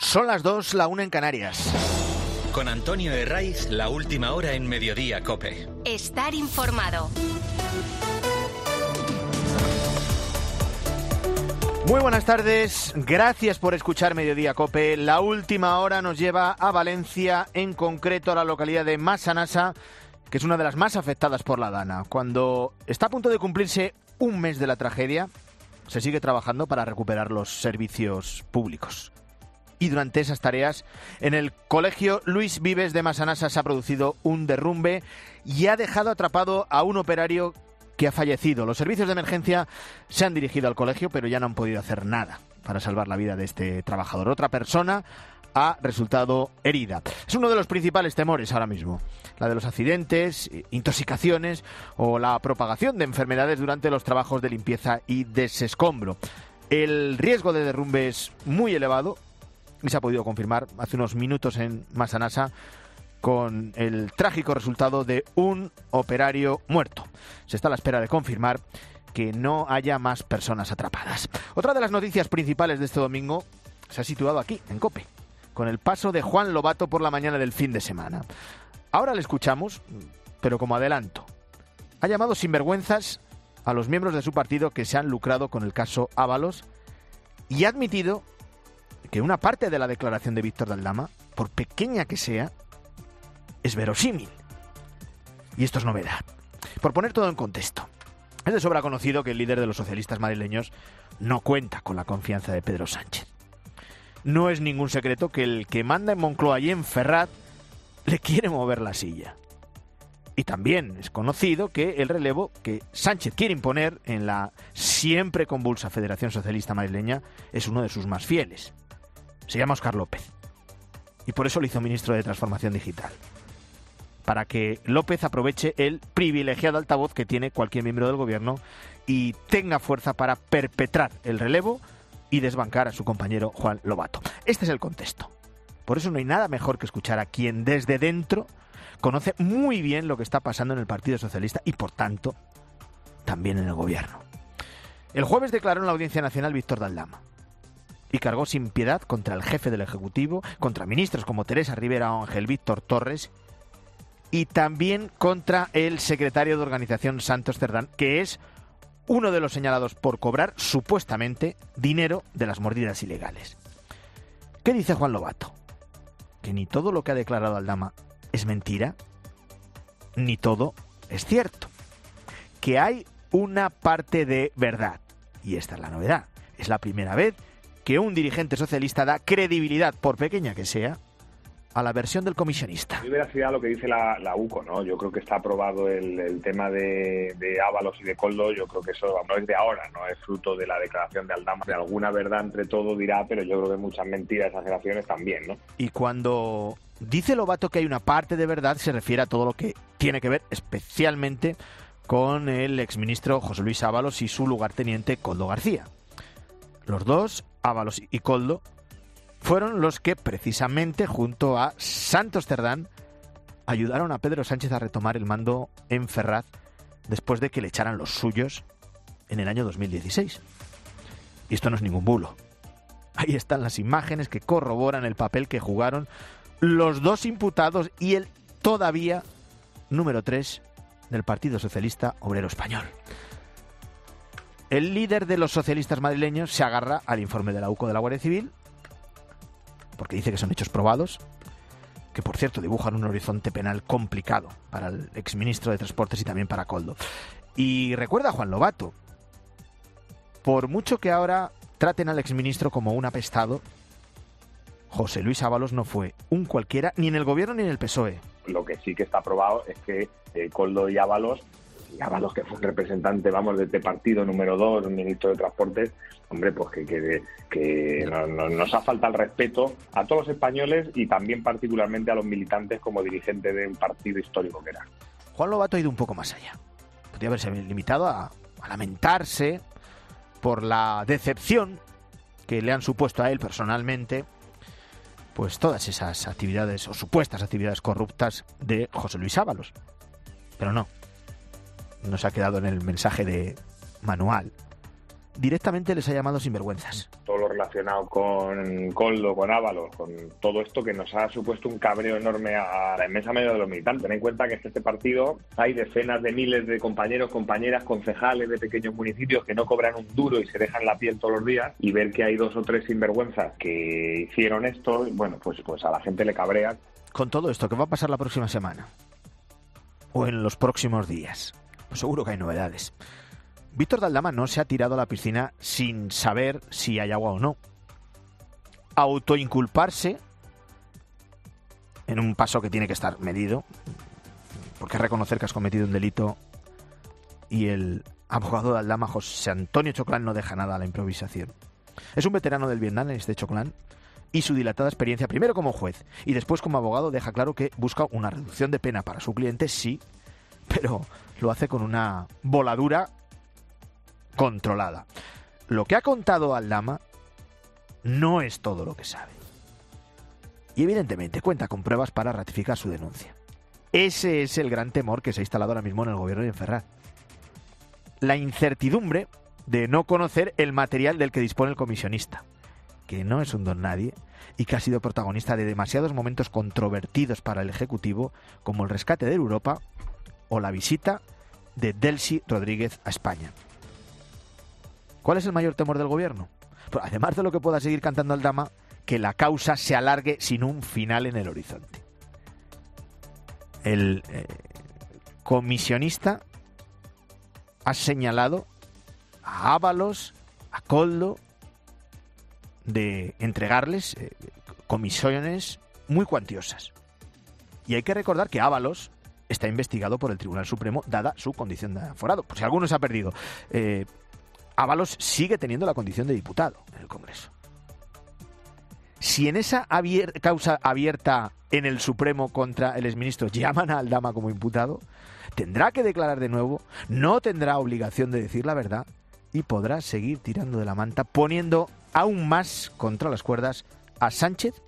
Son las 2, la 1 en Canarias. Con Antonio Herraiz, la última hora en Mediodía COPE. Estar informado. Muy buenas tardes, gracias por escuchar Mediodía COPE. La última hora nos lleva a Valencia, en concreto a la localidad de Massanassa, que es una de las más afectadas por la Dana. Cuando está a punto de cumplirse un mes de la tragedia, se sigue trabajando para recuperar los servicios públicos. Y durante esas tareas, en el Colegio Luis Vives de Massanassa se ha producido un derrumbe y ha dejado atrapado a un operario que ha fallecido. Los servicios de emergencia se han dirigido al colegio, pero ya no han podido hacer nada para salvar la vida de este trabajador. Otra persona ha resultado herida. Es uno de los principales temores ahora mismo, la de los accidentes, intoxicaciones o la propagación de enfermedades durante los trabajos de limpieza y desescombro. El riesgo de derrumbe es muy elevado y se ha podido confirmar hace unos minutos en Massanassa con el trágico resultado de un operario muerto. Se está a la espera de confirmar que no haya más personas atrapadas. Otra de las noticias principales de este domingo se ha situado aquí, en COPE, con el paso de Juan Lobato por la mañana del fin de semana. Ahora le escuchamos, pero como adelanto. Ha llamado sinvergüenzas a los miembros de su partido que se han lucrado con el caso Ábalos y ha admitido que una parte de la declaración de Víctor de Aldama, por pequeña que sea, es verosímil. Y esto es novedad. Por poner todo en contexto, es de sobra conocido que el líder de los socialistas madrileños no cuenta con la confianza de Pedro Sánchez. No es ningún secreto que el que manda en Moncloa y en Ferraz le quiere mover la silla. Y también es conocido que el relevo que Sánchez quiere imponer en la siempre convulsa Federación Socialista Madrileña es uno de sus más fieles. Se llama Óscar López. Y por eso lo hizo ministro de Transformación Digital. Para que López aproveche el privilegiado altavoz que tiene cualquier miembro del gobierno y tenga fuerza para perpetrar el relevo y desbancar a su compañero Juan Lobato. Este es el contexto. Por eso no hay nada mejor que escuchar a quien desde dentro conoce muy bien lo que está pasando en el Partido Socialista y, por tanto, también en el gobierno. El jueves declaró en la Audiencia Nacional Víctor de Aldama y cargó sin piedad contra el jefe del Ejecutivo, contra ministros como Teresa Rivera o Ángel Víctor Torres y también contra el secretario de organización Santos Cerdán, que es uno de los señalados por cobrar supuestamente dinero de las mordidas ilegales. ¿Qué dice Juan Lobato? Que ni todo lo que ha declarado Aldama es mentira, ni todo es cierto. Que hay una parte de verdad. Y esta es la novedad. Es la primera vez que un dirigente socialista da credibilidad, por pequeña que sea, a la versión del comisionista. Hay veracidad a lo que dice la UCO, ¿no? Yo creo que está aprobado el tema de Ábalos y de Koldo. Yo creo que eso no es de ahora, no es fruto de la declaración de Aldama. De alguna verdad entre todo dirá, pero yo creo que muchas mentiras, exageraciones también, ¿no? Y cuando dice Lobato que hay una parte de verdad, se refiere a todo lo que tiene que ver especialmente con el exministro José Luis Ábalos y su lugarteniente Koldo García. Los dos, Ábalos y Koldo, fueron los que precisamente junto a Santos Cerdán ayudaron a Pedro Sánchez a retomar el mando en Ferraz después de que le echaran los suyos en el año 2016. Y esto no es ningún bulo. Ahí están las imágenes que corroboran el papel que jugaron los dos imputados y el todavía número 3 del Partido Socialista Obrero Español. El líder de los socialistas madrileños se agarra al informe de la UCO de la Guardia Civil, porque dice que son hechos probados, que por cierto dibujan un horizonte penal complicado para el exministro de Transportes y también para Koldo. Y recuerda a Juan Lobato, por mucho que ahora traten al exministro como un apestado, José Luis Ábalos no fue un cualquiera ni en el gobierno ni en el PSOE. Lo que sí que está probado es que Koldo y Ábalos, que fue un representante, vamos, de este partido número 2, ministro de Transportes, hombre, pues que nos ha faltado el respeto a todos los españoles y también particularmente a los militantes como dirigente de un partido histórico que era. Juan Lobato ha ido un poco más allá. Podría haberse limitado a lamentarse por la decepción que le han supuesto a él personalmente pues todas esas actividades o supuestas actividades corruptas de José Luis Ábalos. Pero no. Nos ha quedado en el mensaje de manual directamente les ha llamado sinvergüenzas. Todo lo relacionado con Koldo, con Ábalos, con todo esto que nos ha supuesto un cabreo enorme a la inmensa mayoría de los militantes. Ten en cuenta que este partido hay decenas de miles de compañeros, compañeras, concejales de pequeños municipios que no cobran un duro y se dejan la piel todos los días, y ver que hay 2 o 3 sinvergüenzas que hicieron esto, bueno, pues a la gente le cabrea. Con todo esto, ¿qué va a pasar la próxima semana? ¿O en los próximos días? Pues seguro que hay novedades. Víctor de Aldama no se ha tirado a la piscina sin saber si hay agua o no. Autoinculparse, en un paso que tiene que estar medido, porque reconocer que has cometido un delito, y el abogado de Aldama, José Antonio Choclán, no deja nada a la improvisación. Es un veterano del Vietnam, este Choclán, y su dilatada experiencia, primero como juez y después como abogado, deja claro que busca una reducción de pena para su cliente, sí, pero lo hace con una voladura controlada. Lo que ha contado Aldama no es todo lo que sabe. Y evidentemente cuenta con pruebas para ratificar su denuncia. Ese es el gran temor que se ha instalado ahora mismo en el gobierno y en Ferraz. La incertidumbre de no conocer el material del que dispone el comisionista, que no es un don nadie y que ha sido protagonista de demasiados momentos controvertidos para el Ejecutivo, como el rescate de Europa o la visita de Delcy Rodríguez a España. ¿Cuál es el mayor temor del gobierno? Pues, además de lo que pueda seguir cantando Aldama, que la causa se alargue sin un final en el horizonte. El comisionista ha señalado a Ábalos, a Koldo, de entregarles comisiones muy cuantiosas. Y hay que recordar que Ábalos está investigado por el Tribunal Supremo, dada su condición de aforado. Por si alguno se ha perdido, Ábalos sigue teniendo la condición de diputado en el Congreso. Si en esa causa abierta en el Supremo contra el exministro llaman a Aldama como imputado, tendrá que declarar de nuevo, no tendrá obligación de decir la verdad y podrá seguir tirando de la manta, poniendo aún más contra las cuerdas a Sánchez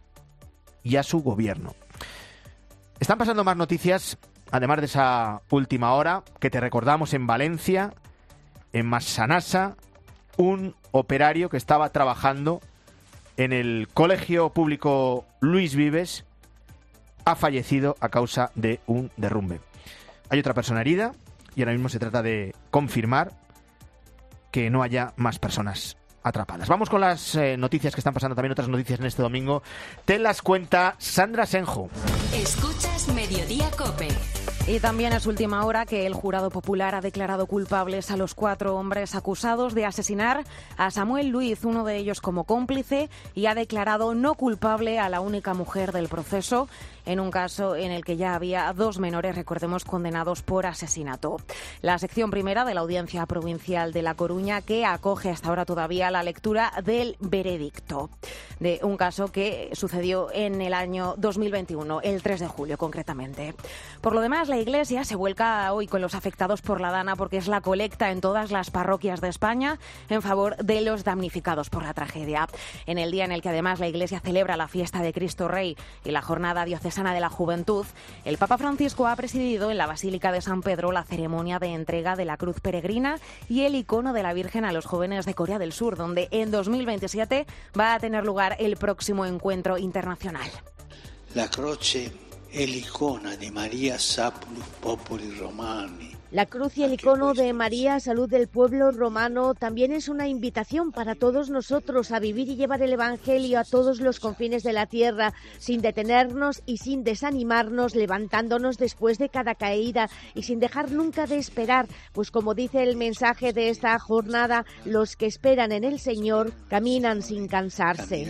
y a su gobierno. Están pasando más noticias, además de esa última hora, que te recordamos en Valencia, en Massanassa, un operario que estaba trabajando en el Colegio Público Luis Vives ha fallecido a causa de un derrumbe. Hay otra persona herida y ahora mismo se trata de confirmar que no haya más personas atrapadas. Vamos con las noticias que están pasando, también otras noticias en este domingo. Te las cuenta Sandra Senjo. Escuchas Mediodía COPE. Y también es última hora que el jurado popular ha declarado culpables a los 4 hombres acusados de asesinar a Samuel Luiz, uno de ellos como cómplice, y ha declarado no culpable a la única mujer del proceso, en un caso en el que ya había 2 menores, recordemos, condenados por asesinato. La sección primera de la Audiencia Provincial de La Coruña, que acoge hasta ahora todavía la lectura del veredicto de un caso que sucedió en el año 2021, el 3 de julio concretamente. Por lo demás, la Iglesia se vuelca hoy con los afectados por la Dana, porque es la colecta en todas las parroquias de España en favor de los damnificados por la tragedia. En el día en el que además la Iglesia celebra la fiesta de Cristo Rey y la Jornada Diocesana de la Juventud, el Papa Francisco ha presidido en la Basílica de San Pedro la ceremonia de entrega de la cruz peregrina y el icono de la Virgen a los jóvenes de Corea del Sur, donde en 2027 va a tener lugar el próximo encuentro internacional. La croce è l'icona di Maria Saplus Populi Romani. La cruz y el icono de María, salud del pueblo romano, también es una invitación para todos nosotros a vivir y llevar el Evangelio a todos los confines de la tierra, sin detenernos y sin desanimarnos, levantándonos después de cada caída y sin dejar nunca de esperar, pues como dice el mensaje de esta jornada, los que esperan en el Señor caminan sin cansarse.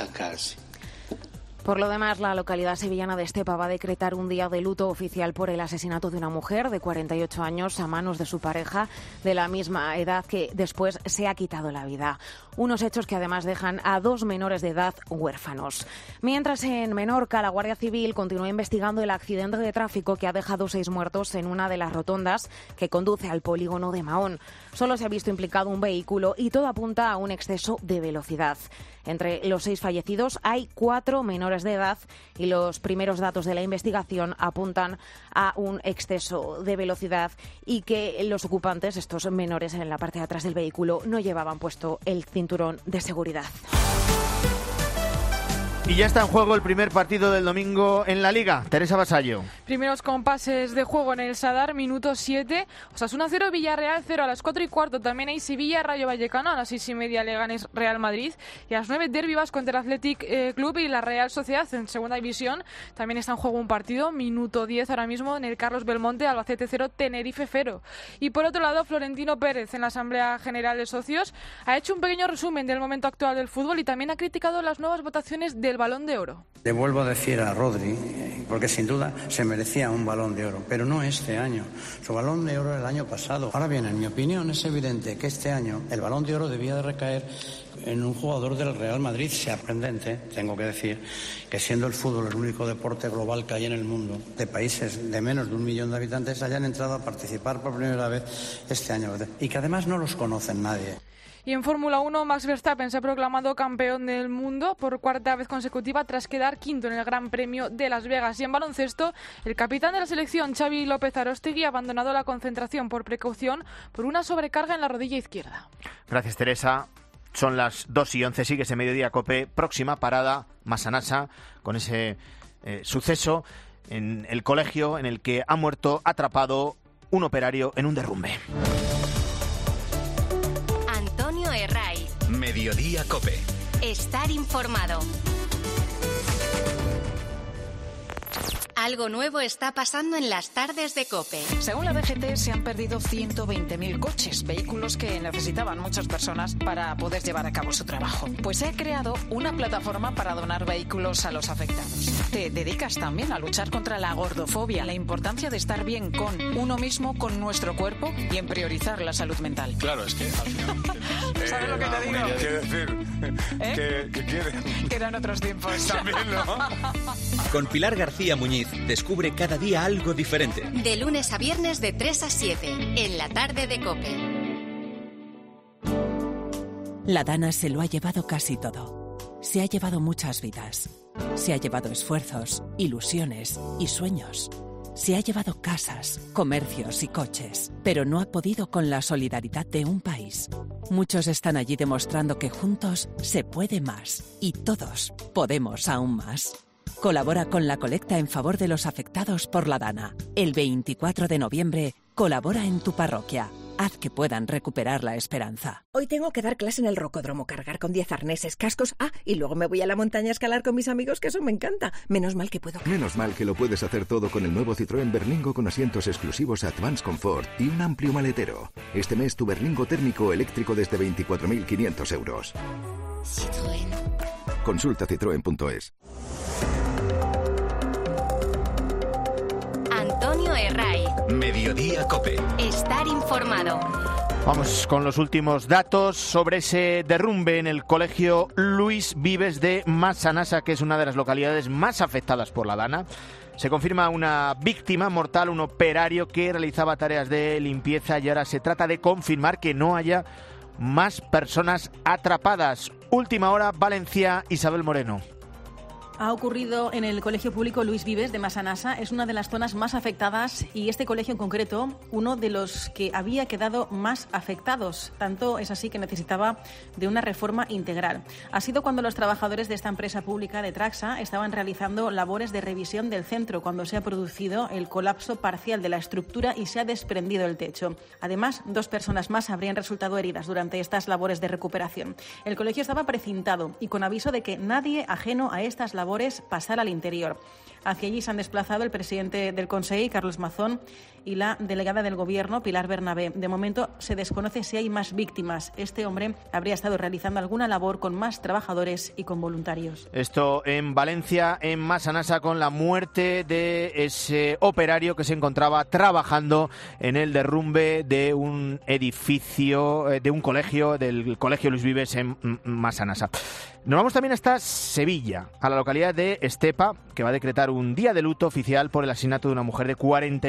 Por lo demás, la localidad sevillana de Estepa va a decretar un día de luto oficial por el asesinato de una mujer de 48 años a manos de su pareja de la misma edad, que después se ha quitado la vida. Unos hechos que además dejan a 2 menores de edad huérfanos. Mientras en Menorca, la Guardia Civil continúa investigando el accidente de tráfico que ha dejado 6 muertos en una de las rotondas que conduce al polígono de Mahón. Solo se ha visto implicado un vehículo y todo apunta a un exceso de velocidad. Entre los 6 fallecidos hay 4 menores menores de edad y los primeros datos de la investigación apuntan a un exceso de velocidad y que los ocupantes, estos menores en la parte de atrás del vehículo, no llevaban puesto el cinturón de seguridad. Y ya está en juego el primer partido del domingo en la Liga. Teresa Vasallo. Primeros compases de juego en el Sadar, minuto 7. Osasuna 0, Villarreal 0. A las 4:15 también hay Sevilla, Rayo Vallecano. A las 6:30 Leganés, Real Madrid. Y a las 9 Derbi Vasco contra el Athletic Club y la Real Sociedad en segunda división. También está en juego un partido, minuto 10 ahora mismo en el Carlos Belmonte, Albacete 0, Tenerife 0. Y por otro lado, Florentino Pérez en la Asamblea General de Socios ha hecho un pequeño resumen del momento actual del fútbol y también ha criticado las nuevas votaciones del Balón de Oro. Le vuelvo a decir a Rodri, porque sin duda se merecía un Balón de Oro, pero no este año. Su Balón de Oro era el año pasado. Ahora bien, en mi opinión es evidente que este año el Balón de Oro debía de recaer en un jugador del Real Madrid. Sorprendente, tengo que decir, que siendo el fútbol el único deporte global que hay en el mundo, de países de menos de 1 millón de habitantes, hayan entrado a participar por primera vez este año y que además no los conocen nadie. Y en Fórmula 1, Max Verstappen se ha proclamado campeón del mundo por 4ª vez consecutiva tras quedar quinto en el Gran Premio de Las Vegas. Y en baloncesto, el capitán de la selección, Xavi López Aróstegui, ha abandonado la concentración por precaución por una sobrecarga en la rodilla izquierda. Gracias, Teresa. Son las 2:11, sigues en Mediodía COPE. Próxima parada, Massanassa, con ese suceso en el colegio en el que ha muerto atrapado un operario en un derrumbe. Mediodía COPE. Estar informado. Algo nuevo está pasando en las tardes de COPE. Según la DGT, se han perdido 120.000 coches, vehículos que necesitaban muchas personas para poder llevar a cabo su trabajo. Pues se ha creado una plataforma para donar vehículos a los afectados. Te dedicas también a luchar contra la gordofobia, la importancia de estar bien con uno mismo, con nuestro cuerpo y en priorizar la salud mental. Claro, es que al final... ¿Sabes lo que te digo? Quiere decir que quiere. Que eran otros tiempos. También, ¿no? Con Pilar García Muñiz descubre cada día algo diferente. De lunes a viernes de 3 a 7, en la tarde de COPE. La Dana se lo ha llevado casi todo. Se ha llevado muchas vidas. Se ha llevado esfuerzos, ilusiones y sueños. Se ha llevado casas, comercios y coches, pero no ha podido con la solidaridad de un país. Muchos están allí demostrando que juntos se puede más y todos podemos aún más. Colabora con la colecta en favor de los afectados por la Dana. El 24 de noviembre, colabora en tu parroquia. Haz que puedan recuperar la esperanza. Hoy tengo que dar clase en el rocódromo, cargar con 10 arneses, cascos. Y luego me voy a la montaña a escalar con mis amigos, que eso me encanta. Menos mal que puedo. Menos mal que lo puedes hacer todo con el nuevo Citroën Berlingo con asientos exclusivos Advance Comfort y un amplio maletero. Este mes tu Berlingo térmico eléctrico desde 24.500 euros. Citroën. Consulta citroen.es. Antonio Herray. Mediodía COPE. Estar informado. Vamos con los últimos datos sobre ese derrumbe en el colegio Luis Vives de Massanassa, que es una de las localidades más afectadas por la Dana. Se confirma una víctima mortal, un operario que realizaba tareas de limpieza, y ahora se trata de confirmar que no haya más personas atrapadas. Última hora, Valencia, Isabel Moreno. Ha ocurrido en el Colegio Público Luis Vives de Massanassa. Es una de las zonas más afectadas y este colegio en concreto, uno de los que había quedado más afectados. Tanto es así que necesitaba de una reforma integral. Ha sido cuando los trabajadores de esta empresa pública de Traxa estaban realizando labores de revisión del centro cuando se ha producido el colapso parcial de la estructura y se ha desprendido el techo. Además, 2 personas más habrían resultado heridas durante estas labores de recuperación. El colegio estaba precintado y con aviso de que nadie ajeno a estas labores pasar al interior. Hacia allí se han desplazado el presidente del Consejo, Carlos Mazón, y la delegada del Gobierno, Pilar Bernabé. De momento se desconoce si hay más víctimas. Este hombre habría estado realizando alguna labor con más trabajadores y con voluntarios. Esto en Valencia, en Massanassa, con la muerte de ese operario que se encontraba trabajando en el derrumbe de un edificio, de un colegio, del Colegio Luis Vives en Massanassa. Nos vamos también hasta Sevilla, a la localidad de Estepa, que va a decretar un día de luto oficial por el asesinato de una mujer de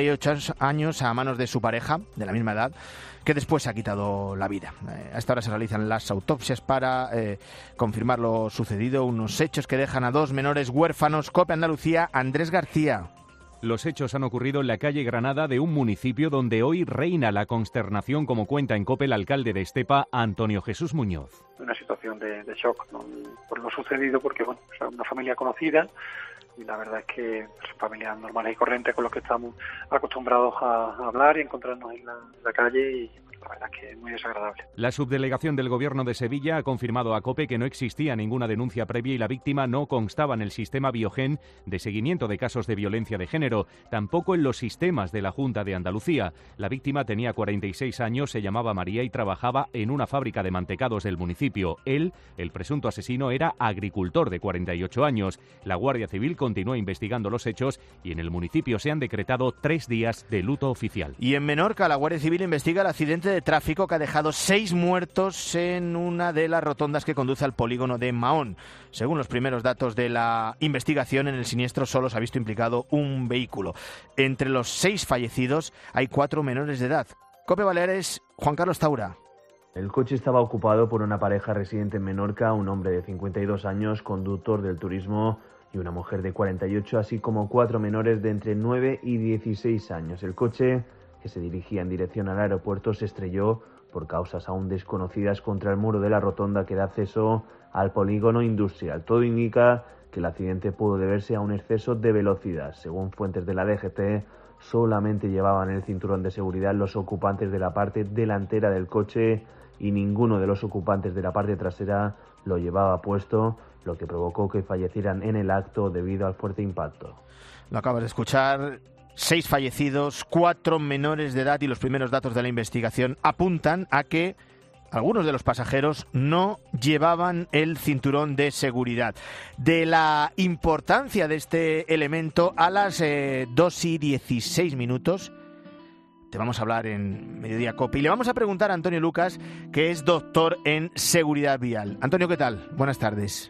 48 años a manos de su pareja, de la misma edad, que después se ha quitado la vida. A esta hora se realizan las autopsias para confirmar lo sucedido, unos hechos que dejan a 2 menores huérfanos. COPE Andalucía, Andrés García. Los hechos han ocurrido en la calle Granada de un municipio donde hoy reina la consternación, como cuenta en COPE el alcalde de Estepa, Antonio Jesús Muñoz. Una situación de shock, ¿no?, por lo sucedido, porque bueno, es una familia conocida y la verdad es que son familias normales y corrientes con los que estamos acostumbrados a hablar y encontrarnos en la calle, y la verdad es que es muy desagradable. La subdelegación del Gobierno de Sevilla ha confirmado a COPE que no existía ninguna denuncia previa y la víctima no constaba en el sistema Biogen de seguimiento de casos de violencia de género, tampoco en los sistemas de la Junta de Andalucía. La víctima tenía 46 años, se llamaba María y trabajaba en una fábrica de mantecados del municipio. Él, el presunto asesino, era agricultor de 48 años. La Guardia Civil continúa investigando los hechos y en el municipio se han decretado 3 días de luto oficial. Y en Menorca, la Guardia Civil investiga el accidente de tráfico que ha dejado 6 muertos en una de las rotondas que conduce al polígono de Mahón. Según los primeros datos de la investigación, en el siniestro solo se ha visto implicado un vehículo. Entre los 6 fallecidos hay 4 menores de edad. COPE Baleares, Juan Carlos Taura. El coche estaba ocupado por una pareja residente en Menorca, un hombre de 52 años, conductor del turismo, y una mujer de 48, así como 4 menores de entre 9 y 16 años. El coche, que se dirigía en dirección al aeropuerto, se estrelló por causas aún desconocidas contra el muro de la rotonda que da acceso al polígono industrial. Todo indica que el accidente pudo deberse a un exceso de velocidad. Según fuentes de la DGT, solamente llevaban el cinturón de seguridad los ocupantes de la parte delantera del coche y ninguno de los ocupantes de la parte trasera lo llevaba puesto, lo que provocó que fallecieran en el acto debido al fuerte impacto. Lo acabas de escuchar. 6 fallecidos, 4 menores de edad, y los primeros datos de la investigación apuntan a que algunos de los pasajeros no llevaban el cinturón de seguridad. De la importancia de este elemento, a las 2:16 te vamos a hablar en Mediodía COPE y le vamos a preguntar a Antonio Lucas, que es doctor en seguridad vial. Antonio, ¿qué tal? Buenas tardes.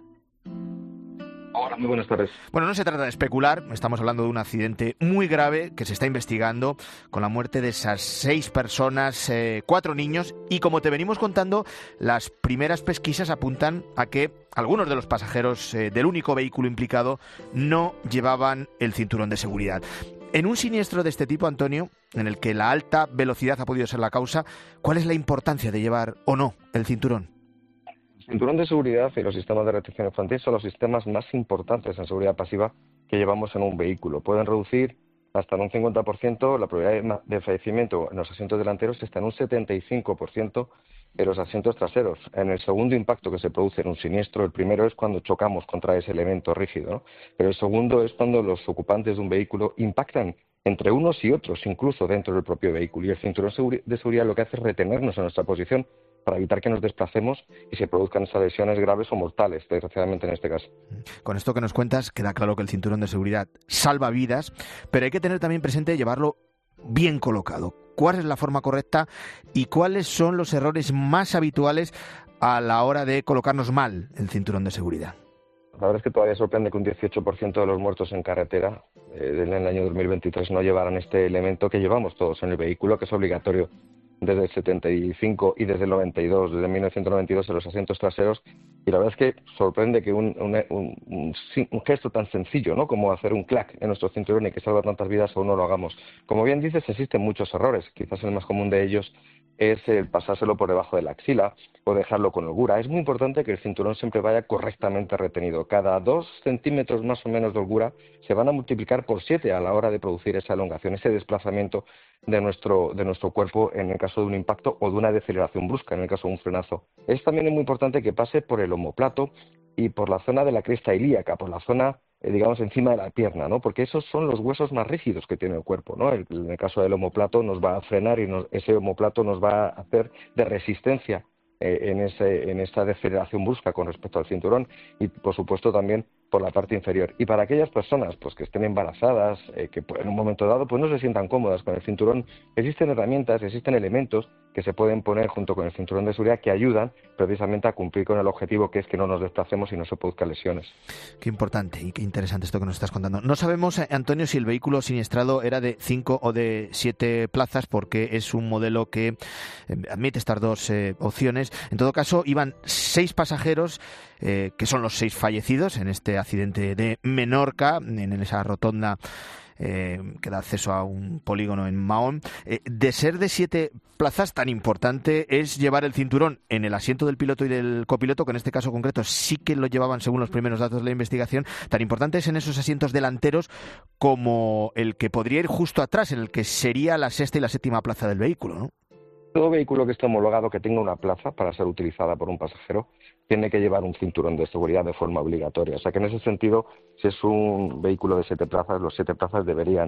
Hola, muy buenas tardes. Bueno, no se trata de especular, estamos hablando de un accidente muy grave que se está investigando, con la muerte de esas 6 personas, 4 niños, y como te venimos contando, las primeras pesquisas apuntan a que algunos de los pasajeros del único vehículo implicado no llevaban el cinturón de seguridad. En un siniestro de este tipo, Antonio, en el que la alta velocidad ha podido ser la causa, ¿cuál es la importancia de llevar o no el cinturón? El cinturón de seguridad y los sistemas de retención infantil son los sistemas más importantes en seguridad pasiva que llevamos en un vehículo. Pueden reducir hasta en un 50% la probabilidad de fallecimiento en los asientos delanteros, hasta en un 75% en los asientos traseros. En el segundo impacto que se produce en un siniestro, el primero es cuando chocamos contra ese elemento rígido, ¿no? Pero el segundo es cuando los ocupantes de un vehículo impactan entre unos y otros, incluso dentro del propio vehículo. Y el cinturón de seguridad lo que hace es retenernos en nuestra posición para evitar que nos desplacemos y se produzcan esas lesiones graves o mortales, desgraciadamente en este caso. Con esto que nos cuentas, queda claro que el cinturón de seguridad salva vidas, pero hay que tener también presente llevarlo bien colocado. ¿Cuál es la forma correcta y cuáles son los errores más habituales a la hora de colocarnos mal el cinturón de seguridad? La verdad es que todavía sorprende que un 18% de los muertos en carretera en el año 2023 no llevaran este elemento que llevamos todos en el vehículo, que es obligatorio desde el 75 y desde el 92, desde 1992 en los asientos traseros. Y la verdad es que sorprende que un gesto tan sencillo, ¿no?, como hacer un clac en nuestro cinturón y que salva tantas vidas, aún no lo hagamos. Como bien dices, existen muchos errores. Quizás el más común de ellos es el pasárselo por debajo de la axila o dejarlo con holgura. Es muy importante que el cinturón siempre vaya correctamente retenido. Cada 2 centímetros más o menos de holgura se van a multiplicar por 7 a la hora de producir esa elongación, ese desplazamiento de nuestro cuerpo en el caso de un impacto o de una deceleración brusca, en el caso de un frenazo. Es también muy importante que pase por el omóplato y por la zona de la cresta ilíaca, por la zona digamos encima de la pierna, ¿no? Porque esos son los huesos más rígidos que tiene el cuerpo, ¿no? En el caso del omóplato nos va a frenar y ese omóplato nos va a hacer de resistencia en esta deceleración brusca con respecto al cinturón y por supuesto también por la parte inferior. Y para aquellas personas pues que estén embarazadas, que en un momento dado pues no se sientan cómodas con el cinturón, existen herramientas, existen elementos que se pueden poner junto con el cinturón de seguridad que ayudan precisamente a cumplir con el objetivo, que es que no nos desplacemos y no se produzcan lesiones. Qué importante y qué interesante esto que nos estás contando. No sabemos, Antonio, si el vehículo siniestrado era de 5 o de 7 plazas, porque es un modelo que admite estas dos opciones. En todo caso, iban 6 pasajeros, que son los 6 fallecidos en este accidente de Menorca, en esa rotonda que da acceso a un polígono en Mahón. De ser de 7 plazas, tan importante es llevar el cinturón en el asiento del piloto y del copiloto, que en este caso concreto sí que lo llevaban según los primeros datos de la investigación. Tan importante es en esos asientos delanteros como el que podría ir justo atrás, el que sería la 6ª y la 7ª plaza del vehículo, ¿no? Todo vehículo que esté homologado que tenga una plaza para ser utilizada por un pasajero tiene que llevar un cinturón de seguridad de forma obligatoria. O sea que en ese sentido, si es un vehículo de 7 plazas, los 7 plazas deben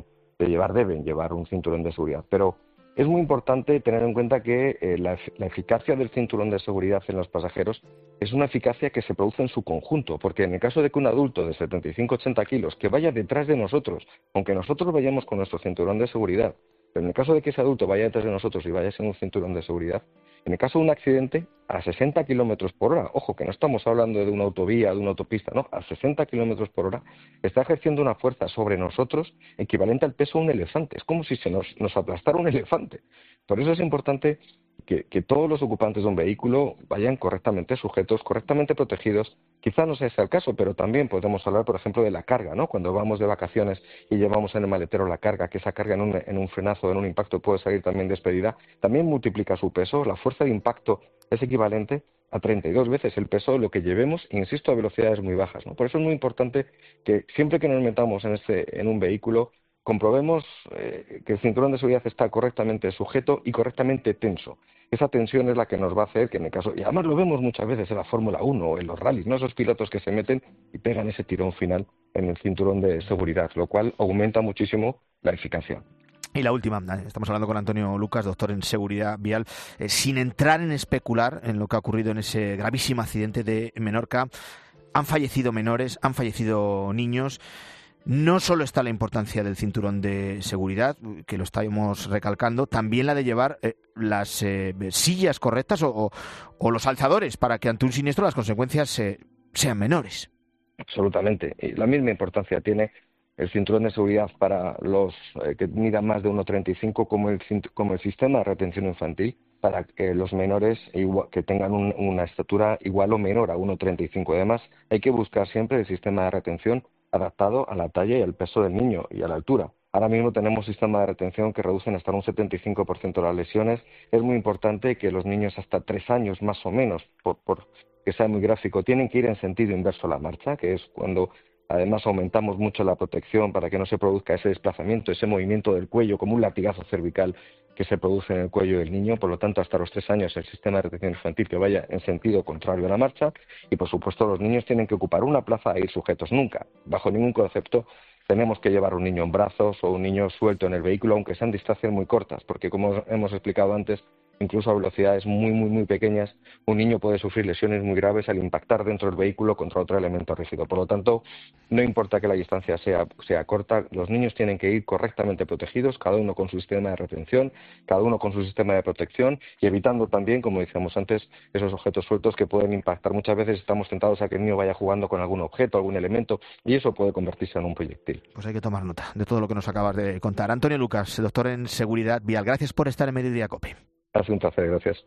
llevar un cinturón de seguridad. Pero es muy importante tener en cuenta que la eficacia del cinturón de seguridad en los pasajeros es una eficacia que se produce en su conjunto, porque en el caso de que un adulto de 75-80 kilos que vaya detrás de nosotros, aunque nosotros vayamos con nuestro cinturón de seguridad, pero en el caso de que ese adulto vaya detrás de nosotros y vaya sin un cinturón de seguridad, en el caso de un accidente, a 60 kilómetros por hora, ojo, que no estamos hablando de una autovía, de una autopista, no, a 60 kilómetros por hora, está ejerciendo una fuerza sobre nosotros equivalente al peso de un elefante. Es como si se nos aplastara un elefante. Por eso es importante que todos los ocupantes de un vehículo vayan correctamente sujetos, correctamente protegidos. Quizá no sea ese el caso, pero también podemos hablar, por ejemplo, de la carga, ¿no? Cuando vamos de vacaciones y llevamos en el maletero la carga, que esa carga en un frenazo, en un impacto puede salir también despedida, también multiplica su peso. La fuerza de impacto es equivalente a 32 veces el peso de lo que llevemos, insisto, a velocidades muy bajas, ¿no? Por eso es muy importante que siempre que nos metamos en un vehículo, comprobemos que el cinturón de seguridad está correctamente sujeto y correctamente tenso. Esa tensión es la que nos va a hacer que en el caso, y además lo vemos muchas veces en la Fórmula 1 o en los rallies, ¿no? Esos pilotos que se meten y pegan ese tirón final en el cinturón de seguridad, lo cual aumenta muchísimo la eficacia. Y la última, estamos hablando con Antonio Lucas, doctor en seguridad vial. Sin entrar en especular en lo que ha ocurrido en ese gravísimo accidente de Menorca, han fallecido menores, han fallecido niños. No solo está la importancia del cinturón de seguridad, que lo estamos recalcando, también la de llevar las sillas correctas o los alzadores para que ante un siniestro las consecuencias sean menores. Absolutamente. Y la misma importancia tiene el cinturón de seguridad para los que midan más de 1,35 como el sistema de retención infantil para que los menores que tengan una estatura igual o menor a 1,35. Además, hay que buscar siempre el sistema de retención adaptado a la talla y al peso del niño y a la altura. Ahora mismo tenemos sistemas de retención que reducen hasta un 75% las lesiones. Es muy importante que los niños hasta 3 años más o menos, por que sea muy gráfico, tienen que ir en sentido inverso a la marcha, que es cuando además aumentamos mucho la protección para que no se produzca ese desplazamiento, ese movimiento del cuello como un latigazo cervical que se produce en el cuello del niño. Por lo tanto, hasta los 3 años el sistema de retención infantil que vaya en sentido contrario a la marcha. Y por supuesto los niños tienen que ocupar una plaza e ir sujetos. Nunca, bajo ningún concepto, tenemos que llevar un niño en brazos o un niño suelto en el vehículo, aunque sean distancias muy cortas, porque como hemos explicado antes, incluso a velocidades muy pequeñas, un niño puede sufrir lesiones muy graves al impactar dentro del vehículo contra otro elemento rígido. Por lo tanto, no importa que la distancia sea corta, los niños tienen que ir correctamente protegidos, cada uno con su sistema de retención, cada uno con su sistema de protección y evitando también, como decíamos antes, esos objetos sueltos que pueden impactar. Muchas veces estamos tentados a que el niño vaya jugando con algún objeto, algún elemento, y eso puede convertirse en un proyectil. Pues hay que tomar nota de todo lo que nos acabas de contar. Antonio Lucas, doctor en seguridad vial, gracias por estar en Mediodía COPE. Ha sido un placer, gracias.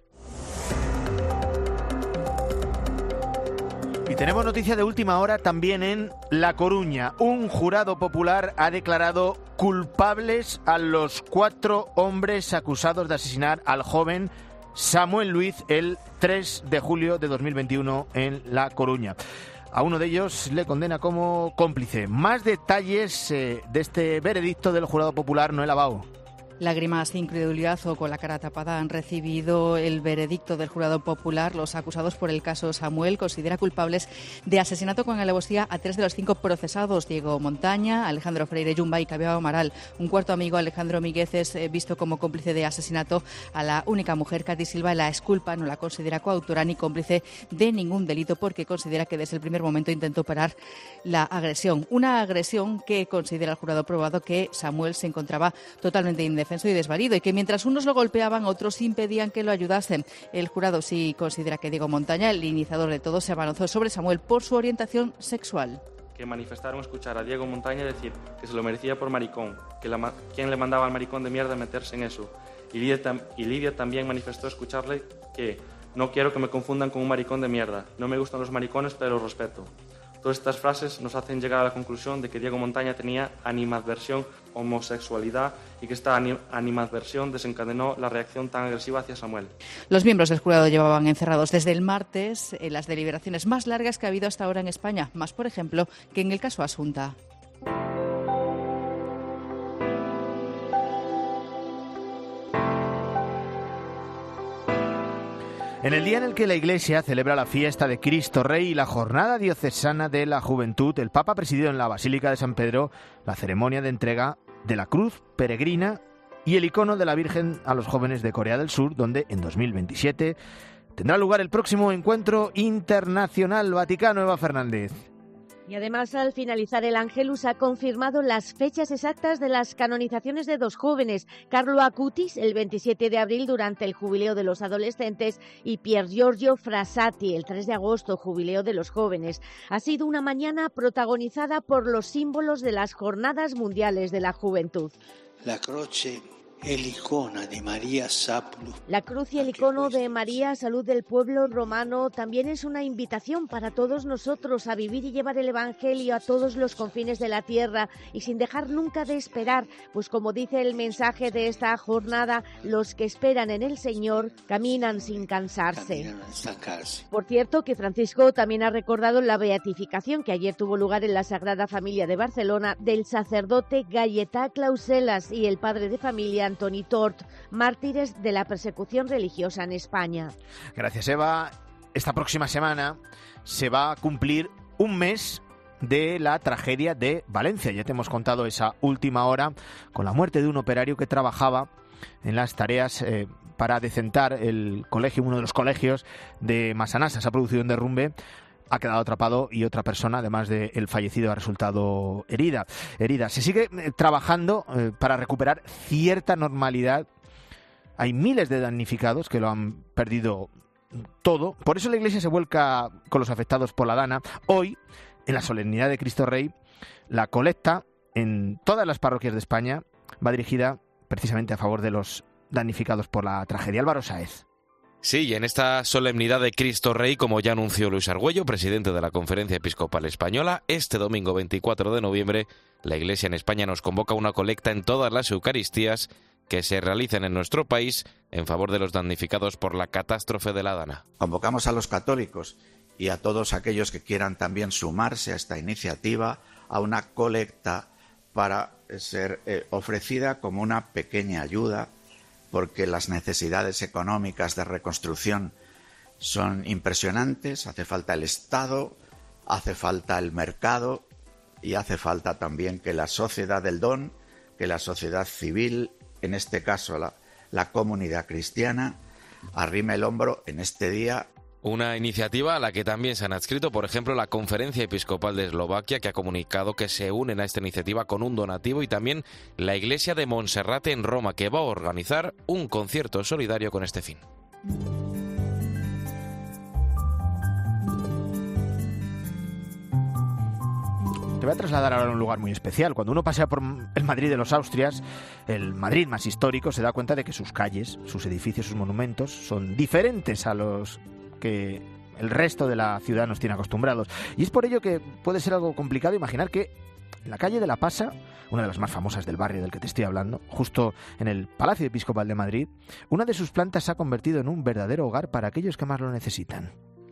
Y tenemos noticia de última hora también en La Coruña. Un jurado popular ha declarado culpables a los 4 hombres acusados de asesinar al joven Samuel Luiz el 3 de julio de 2021 en La Coruña. A uno de ellos le condena como cómplice. Más detalles de este veredicto del jurado popular, Noel Abao. Lágrimas de incredulidad o con la cara tapada han recibido el veredicto del jurado popular. Los acusados por el caso Samuel considera culpables de asesinato con alevosía a 3 de los 5 procesados: Diego Montaña, Alejandro Freire Yumba y Cabiao Amaral. Un cuarto amigo, Alejandro Míguez, es visto como cómplice de asesinato a la única mujer, Katy Silva. La exculpa, no la considera coautora ni cómplice de ningún delito porque considera que desde el primer momento intentó parar la agresión. Una agresión que considera el jurado probado que Samuel se encontraba totalmente indefenso indefenso y desvalido, y que mientras unos lo golpeaban, otros impedían que lo ayudasen. El jurado sí considera que Diego Montaña, el iniciador de todo, se abalanzó sobre Samuel por su orientación sexual. Que manifestaron escuchar a Diego Montaña decir que se lo merecía por maricón, que quién le mandaba al maricón de mierda a meterse en eso. Y Lidia también manifestó escucharle que no quiero que me confundan con un maricón de mierda, no me gustan los maricones pero los respeto. Todas estas frases nos hacen llegar a la conclusión de que Diego Montaña tenía animadversión, homosexualidad, y que esta animadversión desencadenó la reacción tan agresiva hacia Samuel. Los miembros del jurado llevaban encerrados desde el martes en las deliberaciones más largas que ha habido hasta ahora en España, más, por ejemplo, que en el caso Asunta. En el día en el que la Iglesia celebra la fiesta de Cristo Rey y la Jornada Diocesana de la Juventud, el Papa presidió en la Basílica de San Pedro la ceremonia de entrega de la cruz peregrina y el icono de la Virgen a los jóvenes de Corea del Sur, donde en 2027 tendrá lugar el próximo encuentro internacional Vaticano. Eva Fernández. Y además, al finalizar el Ángelus, ha confirmado las fechas exactas de las canonizaciones de dos jóvenes, Carlo Acutis, el 27 de abril durante el Jubileo de los Adolescentes, y Pier Giorgio Frassati, el 3 de agosto, Jubileo de los Jóvenes. Ha sido una mañana protagonizada por los símbolos de las Jornadas Mundiales de la Juventud. La croce el icono de María Saplus. La cruz y el icono de María, salud del pueblo romano, también es una invitación para todos nosotros a vivir y llevar el Evangelio a todos los confines de la tierra y sin dejar nunca de esperar, pues como dice el mensaje de esta jornada, los que esperan en el Señor caminan sin cansarse. Por cierto, que Francisco también ha recordado la beatificación que ayer tuvo lugar en la Sagrada Familia de Barcelona del sacerdote Gaietà Clauselas y el padre de familia Antoni Tort, mártires de la persecución religiosa en España. Gracias, Eva. Esta próxima semana se va a cumplir un mes de la tragedia de Valencia. Ya te hemos contado esa última hora con la muerte de un operario que trabajaba en las tareas para decentar el colegio, uno de los colegios de Massanassa. Se ha producido un derrumbe, ha quedado atrapado y otra persona, además del fallecido, ha resultado herida. Se sigue trabajando para recuperar cierta normalidad. Hay miles de damnificados que lo han perdido todo. Por eso la Iglesia se vuelca con los afectados por la Dana. Hoy, en la solemnidad de Cristo Rey, la colecta en todas las parroquias de España va dirigida precisamente a favor de los damnificados por la tragedia. Álvaro Sáez. Sí, y en esta solemnidad de Cristo Rey, como ya anunció Luis Argüello, presidente de la Conferencia Episcopal Española, este domingo 24 de noviembre, la Iglesia en España nos convoca a una colecta en todas las Eucaristías que se realicen en nuestro país en favor de los damnificados por la catástrofe de la Dana. Convocamos a los católicos y a todos aquellos que quieran también sumarse a esta iniciativa a una colecta para ser ofrecida como una pequeña ayuda, porque las necesidades económicas de reconstrucción son impresionantes. Hace falta el Estado, hace falta el mercado y hace falta también que la sociedad del don, que la sociedad civil, en este caso la comunidad cristiana, arrime el hombro en este día. Una iniciativa a la que también se han adscrito, por ejemplo, la Conferencia Episcopal de Eslovaquia, que ha comunicado que se unen a esta iniciativa con un donativo, y también la Iglesia de Monserrate en Roma, que va a organizar un concierto solidario con este fin. Te voy a trasladar ahora a un lugar muy especial. Cuando uno pasea por el Madrid de los Austrias, el Madrid más histórico, se da cuenta de que sus calles, sus edificios, sus monumentos son diferentes a los que el resto de la ciudad nos tiene acostumbrados. Y es por ello que puede ser algo complicado imaginar que en la calle de la Pasa, una de las más famosas del barrio del que te estoy hablando, justo en el Palacio Episcopal de Madrid, una de sus plantas se ha convertido en un verdadero hogar para aquellos que más lo necesitan.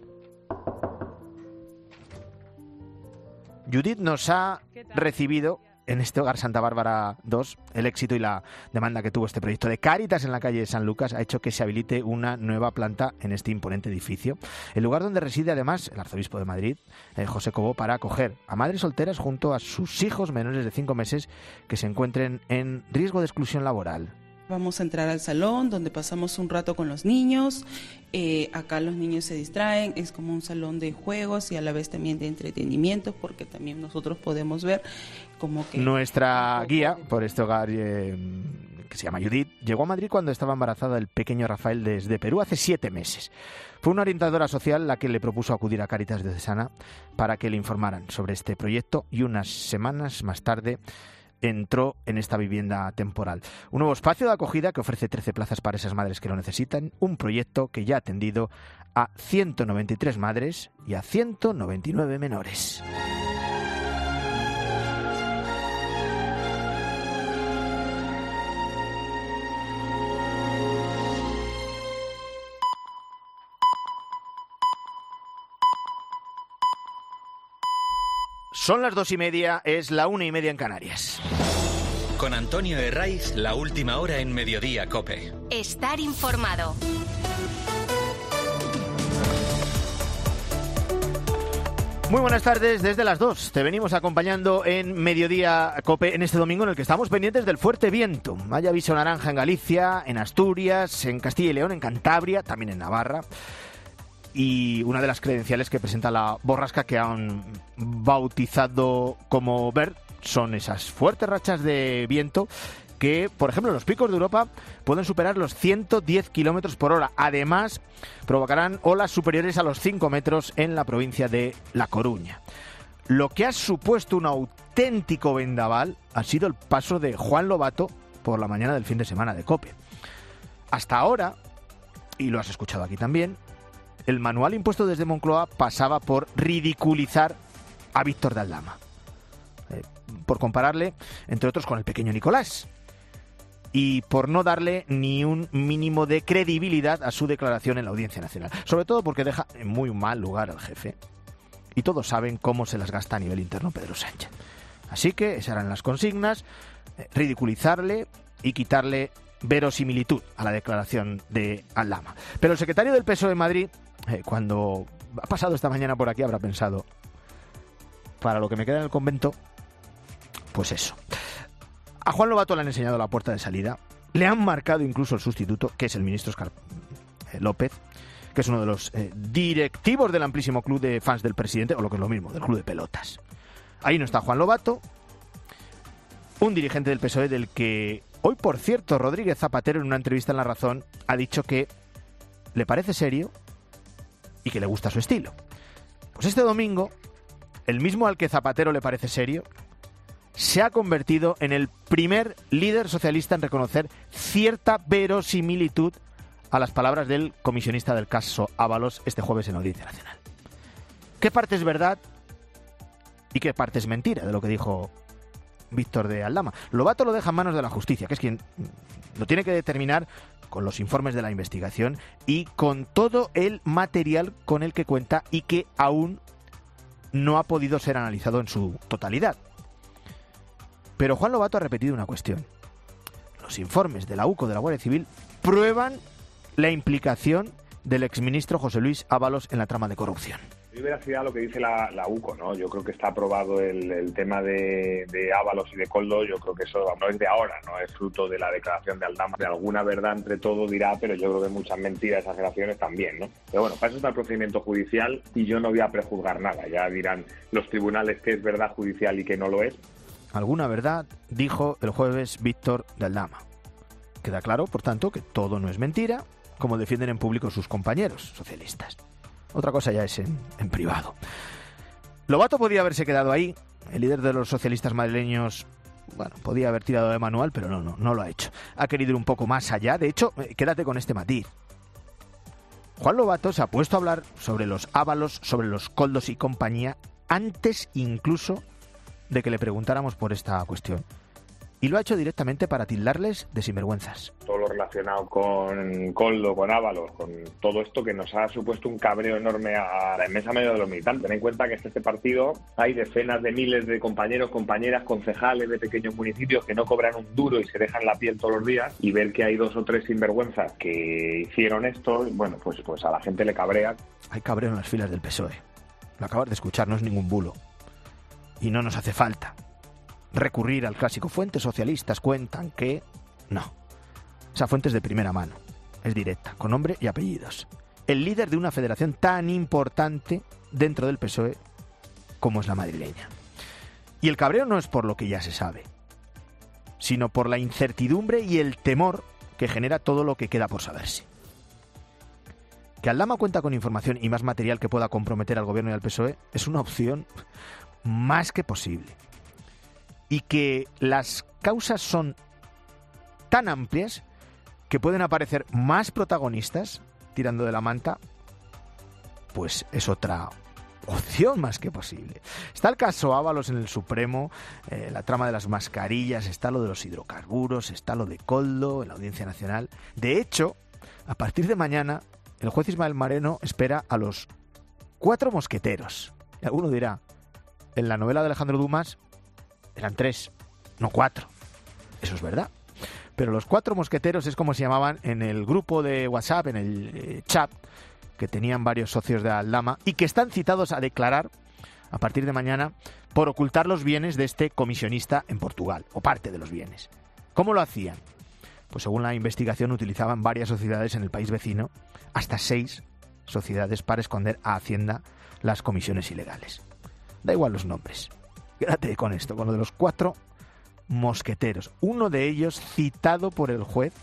Judith nos ha recibido en este Hogar Santa Bárbara 2. El éxito y la demanda que tuvo este proyecto de Cáritas en la calle de San Lucas ha hecho que se habilite una nueva planta en este imponente edificio, el lugar donde reside además el arzobispo de Madrid, José Cobó, para acoger a madres solteras junto a sus hijos menores de 5 meses que se encuentren en riesgo de exclusión laboral. Vamos a entrar al salón donde pasamos un rato con los niños. Acá los niños se distraen, es como un salón de juegos y a la vez también de entretenimiento, porque también nosotros podemos ver como que... Nuestra guía por este hogar que que se llama Judith, llegó a Madrid cuando estaba embarazada del pequeño Rafael desde Perú hace 7 meses. Fue una orientadora social la que le propuso acudir a Cáritas Diocesana para que le informaran sobre este proyecto y unas semanas más tarde entró en esta vivienda temporal. Un nuevo espacio de acogida que ofrece 13 plazas para esas madres que lo necesitan, un proyecto que ya ha atendido a 193 madres y a 199 menores. Son las 2:30, es la 1:30 en Canarias. Con Antonio Herraiz, la última hora en Mediodía COPE. Estar informado. Muy buenas tardes, desde las 2 te venimos acompañando en Mediodía COPE en este domingo en el que estamos pendientes del fuerte viento. Hay aviso naranja en Galicia, en Asturias, en Castilla y León, en Cantabria, también en Navarra. Y una de las credenciales que presenta la borrasca que han bautizado como Bert son esas fuertes rachas de viento que, por ejemplo, en los picos de Europa pueden superar los 110 kilómetros por hora. Además, provocarán olas superiores a los 5 metros en la provincia de La Coruña. Lo que ha supuesto un auténtico vendaval ha sido el paso de Juan Lobato por la mañana del fin de semana de COPE. Hasta ahora, y lo has escuchado aquí también, el manual impuesto desde Moncloa pasaba por ridiculizar a Víctor de Aldama, por compararle, entre otros, con el pequeño Nicolás, y por no darle ni un mínimo de credibilidad a su declaración en la Audiencia Nacional. Sobre todo porque deja en muy mal lugar al jefe, y todos saben cómo se las gasta a nivel interno Pedro Sánchez. Así que esas eran las consignas, ridiculizarle y quitarle verosimilitud a la declaración de Aldama. Pero el secretario del PSOE de Madrid, cuando ha pasado esta mañana por aquí, habrá pensado, para lo que me queda en el convento, pues eso. A Juan Lobato le han enseñado la puerta de salida, le han marcado incluso el sustituto, que es el ministro Óscar López, que es uno de los directivos del amplísimo club de fans del presidente, o lo que es lo mismo, del club de pelotas. Ahí no está Juan Lobato, un dirigente del PSOE del que hoy, por cierto, Rodríguez Zapatero, en una entrevista en La Razón, ha dicho que le parece serio y que le gusta su estilo. Pues este domingo, el mismo al que Zapatero le parece serio, se ha convertido en el primer líder socialista en reconocer cierta verosimilitud a las palabras del comisionista del caso Ábalos este jueves en la Audiencia Nacional. ¿Qué parte es verdad y qué parte es mentira de lo que dijo Víctor de Aldama? Lobato lo deja en manos de la justicia, que es quien lo tiene que determinar con los informes de la investigación y con todo el material con el que cuenta y que aún no ha podido ser analizado en su totalidad. Pero Juan Lobato ha repetido una cuestión. Los informes de la UCO de la Guardia Civil prueban la implicación del exministro José Luis Ábalos en la trama de corrupción. Hay veracidad a lo que dice la UCO, ¿no? Yo creo que está aprobado el tema de Ábalos y de Koldo. Yo creo que eso no es de ahora, no es fruto de la declaración de Aldama. De alguna verdad entre todo dirá, pero yo creo que muchas mentiras, exageraciones también, ¿no? Pero bueno, para eso está el procedimiento judicial y yo no voy a prejuzgar nada. Ya dirán los tribunales qué es verdad judicial y qué no lo es. Alguna verdad dijo el jueves Víctor de Aldama. Queda claro, por tanto, que todo no es mentira, como defienden en público sus compañeros socialistas. Otra cosa ya es en privado. Lobato podía haberse quedado ahí. El líder de los socialistas madrileños, bueno, podía haber tirado de manual, pero no lo ha hecho. Ha querido ir un poco más allá. De hecho, quédate con este matiz. Juan Lobato se ha puesto a hablar sobre los Ábalos, sobre los Koldos y compañía, antes incluso de que le preguntáramos por esta cuestión. Y lo ha hecho directamente para tildarles de sinvergüenzas. Todo lo relacionado con Koldo, con Ábalos, con todo esto que nos ha supuesto un cabreo enorme a la inmensa mayoría de los militantes. Ten en cuenta que en este partido hay decenas de miles de compañeros, compañeras, concejales de pequeños municipios que no cobran un duro y se dejan la piel todos los días, y ver que hay 2 o 3 sinvergüenzas que hicieron esto, bueno, pues a la gente le cabrea. Hay cabreo en las filas del PSOE. Lo acabas de escuchar, no es ningún bulo. Y no nos hace falta recurrir al clásico. Fuentes socialistas cuentan que... No. Esa fuente es de primera mano. Es directa, con nombre y apellidos. El líder de una federación tan importante dentro del PSOE como es la madrileña. Y el cabreo no es por lo que ya se sabe, sino por la incertidumbre y el temor que genera todo lo que queda por saberse. Que Aldama cuenta con información y más material que pueda comprometer al Gobierno y al PSOE es una opción más que posible. Y que las causas son tan amplias que pueden aparecer más protagonistas tirando de la manta, pues es otra opción más que posible. Está el caso Ábalos en el Supremo, la trama de las mascarillas, está lo de los hidrocarburos, está lo de Koldo en la Audiencia Nacional. De hecho, a partir de mañana, el juez Ismael Moreno espera a los 4 mosqueteros. Y alguno dirá, en la novela de Alejandro Dumas eran 3, no 4. Eso es verdad. Pero los 4 mosqueteros es como se llamaban en el grupo de WhatsApp, en el chat, que tenían varios socios de Aldama y que están citados a declarar a partir de mañana por ocultar los bienes de este comisionista en Portugal, o parte de los bienes. ¿Cómo lo hacían? Pues según la investigación utilizaban varias sociedades en el país vecino, hasta 6 sociedades para esconder a Hacienda las comisiones ilegales. Da igual los nombres. Quédate con esto, con lo de los 4 mosqueteros. Uno de ellos citado por el juez,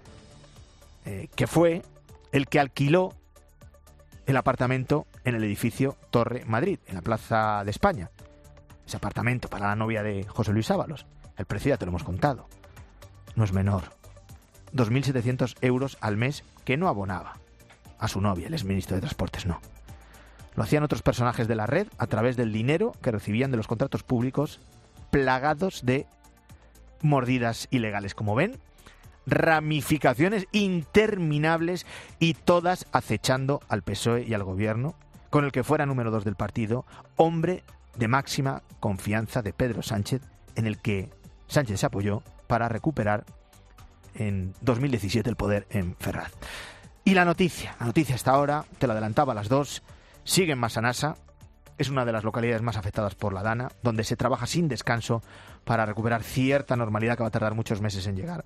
que fue el que alquiló el apartamento en el edificio Torre Madrid, en la Plaza de España. Ese apartamento para la novia de José Luis Ábalos. El precio ya te lo hemos contado. No es menor. 2.700 euros al mes que no abonaba a su novia, el exministro de Transportes, no. Lo hacían otros personajes de la red a través del dinero que recibían de los contratos públicos plagados de mordidas ilegales. Como ven, ramificaciones interminables y todas acechando al PSOE y al Gobierno, con el que fuera número 2 del partido, hombre de máxima confianza de Pedro Sánchez, en el que Sánchez se apoyó para recuperar en 2017 el poder en Ferraz. Y la noticia hasta ahora, te la adelantaba a las 2, sigue en Massanassa. Es una de las localidades más afectadas por la Dana, donde se trabaja sin descanso para recuperar cierta normalidad que va a tardar muchos meses en llegar.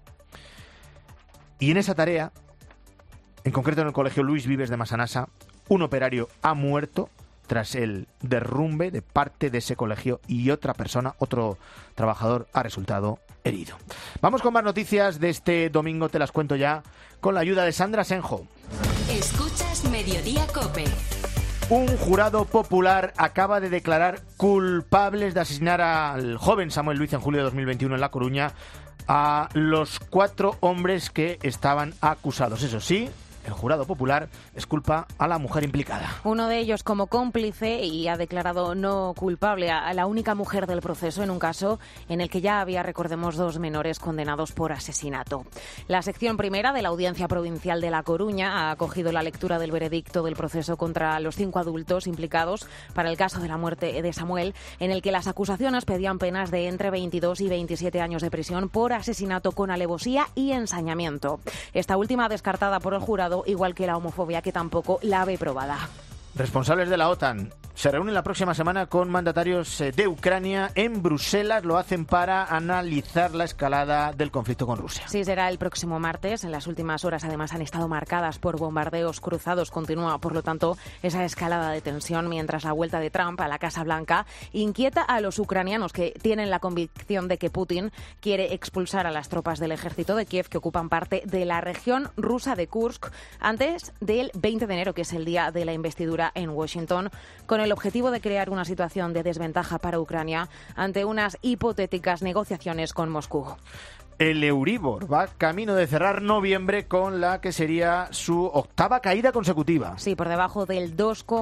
Y en esa tarea, en concreto en el colegio Luis Vives de Massanassa, un operario ha muerto tras el derrumbe de parte de ese colegio y otra persona, otro trabajador, ha resultado herido. Vamos con más noticias de este domingo, te las cuento ya, con la ayuda de Sandra Senjo. Escuchas Mediodía COPE. Un jurado popular acaba de declarar culpables de asesinar al joven Samuel Luiz en julio de 2021 en La Coruña a los 4 hombres que estaban acusados. Eso sí, el jurado popular exculpa a la mujer implicada. Uno de ellos como cómplice y ha declarado no culpable a la única mujer del proceso en un caso en el que ya había, recordemos, 2 menores condenados por asesinato. La sección primera de la Audiencia Provincial de La Coruña ha acogido la lectura del veredicto del proceso contra los 5 adultos implicados para el caso de la muerte de Samuel, en el que las acusaciones pedían penas de entre 22 y 27 años de prisión por asesinato con alevosía y ensañamiento. Esta última descartada por el jurado, igual que la homofobia, que tampoco la ve probada. Responsables de la OTAN se reúnen la próxima semana con mandatarios de Ucrania en Bruselas. Lo hacen para analizar la escalada del conflicto con Rusia. Sí, será el próximo martes. En las últimas horas, además, han estado marcadas por bombardeos cruzados. Continúa, por lo tanto, esa escalada de tensión, mientras la vuelta de Trump a la Casa Blanca inquieta a los ucranianos, que tienen la convicción de que Putin quiere expulsar a las tropas del ejército de Kiev que ocupan parte de la región rusa de Kursk antes del 20 de enero, que es el día de la investidura en Washington, con el objetivo de crear una situación de desventaja para Ucrania ante unas hipotéticas negociaciones con Moscú. El Euribor va camino de cerrar noviembre con la que sería su 8ª caída consecutiva. Sí, por debajo del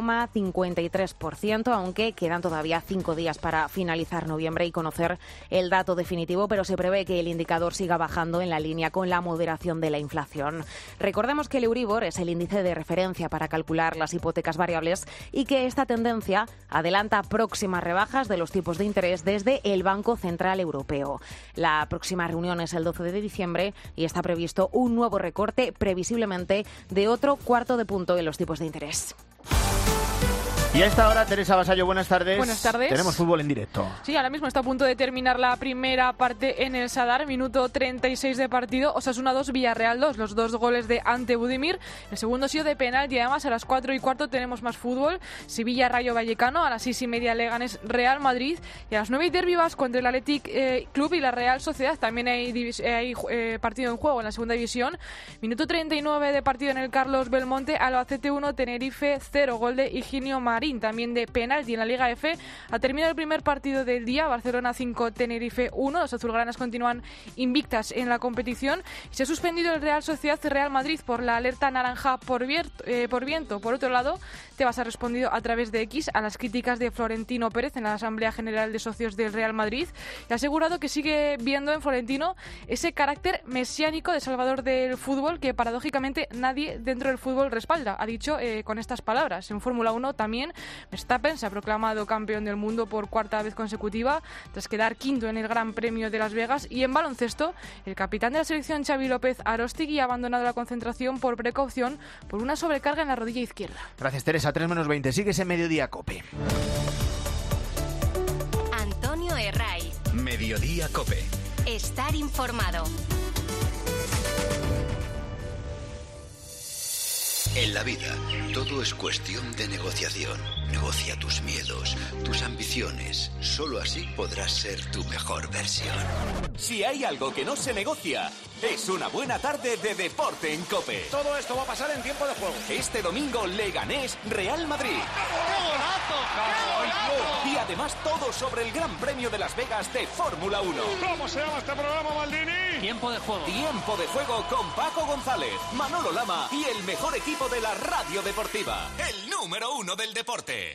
2,53%, aunque quedan todavía 5 días para finalizar noviembre y conocer el dato definitivo, pero se prevé que el indicador siga bajando en la línea con la moderación de la inflación. Recordemos que el Euribor es el índice de referencia para calcular las hipotecas variables y que esta tendencia adelanta próximas rebajas de los tipos de interés desde el Banco Central Europeo. La próxima reunión es el 12 de diciembre y está previsto un nuevo recorte, previsiblemente de otro 1/4 de punto en los tipos de interés. Y a esta hora, Teresa Vasallo, buenas tardes. Buenas tardes. Tenemos fútbol en directo. Sí, ahora mismo está a punto de terminar la primera parte en el Sadar, minuto 36 de partido. Osasuna 2, Villarreal 2, los 2 goles de Ante Budimir. El segundo ha sido de penalti. Además, a las 4:15 tenemos más fútbol. Sevilla, Rayo Vallecano. A las 6:30, Leganés, Real Madrid. Y a las 9, Derbi Vasco entre el Athletic Club y la Real Sociedad. También hay partido en juego en la segunda división. Minuto 39 de partido en el Carlos Belmonte. Albacete 1, Tenerife 0, gol de Higinio Marín. También de penalti en la Liga F. Ha terminado el primer partido del día. Barcelona 5, Tenerife 1. Las azulgranas continúan invictas en la competición. Se ha suspendido el Real Sociedad Real Madrid por la alerta naranja por viento. Por otro lado, Tebas ha respondido a través de X a las críticas de Florentino Pérez en la Asamblea General de Socios del Real Madrid y ha asegurado que sigue viendo en Florentino ese carácter mesiánico de salvador del fútbol que paradójicamente nadie dentro del fútbol respalda. Ha dicho con estas palabras. En Fórmula 1 también Verstappen se ha proclamado campeón del mundo por cuarta vez consecutiva tras quedar quinto en el Gran Premio de Las Vegas. Y en baloncesto, el capitán de la selección Xavi López Aróstegui ha abandonado la concentración por precaución por una sobrecarga en la rodilla izquierda. Gracias, Teresa. 3:20. Sigues en Mediodía COPE. Antonio Herraiz. Mediodía COPE. Estar informado. En la vida, todo es cuestión de negociación. Negocia tus miedos, tus ambiciones. Solo así podrás ser tu mejor versión. Si hay algo que no se negocia, es una buena tarde de deporte en COPE. Todo esto va a pasar en tiempo de juego. Este domingo, Leganés, Real Madrid. ¡Qué golazo! Y además todo sobre el Gran Premio de Las Vegas de Fórmula 1. ¿Cómo se llama este programa, Maldini? Tiempo de juego. Tiempo de juego con Paco González, Manolo Lama y el mejor equipo de la radio deportiva. El número 1 del deporte.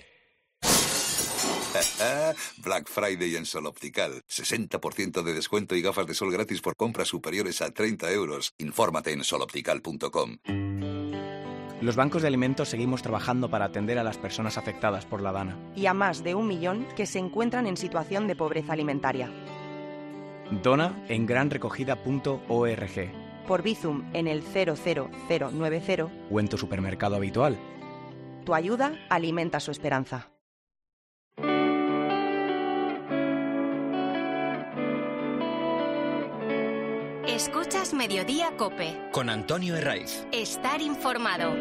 Black Friday en Sol Optical. 60% de descuento y gafas de sol gratis por compras superiores a 30 euros. Infórmate en soloptical.com. Los bancos de alimentos seguimos trabajando para atender a las personas afectadas por la DANA. Y a más de 1 millón que se encuentran en situación de pobreza alimentaria. Dona en granrecogida.org. Por Bizum en el 00090 o en tu supermercado habitual. Tu ayuda alimenta su esperanza. Escuchas Mediodía COPE. Con Antonio Herraiz. Estar informado.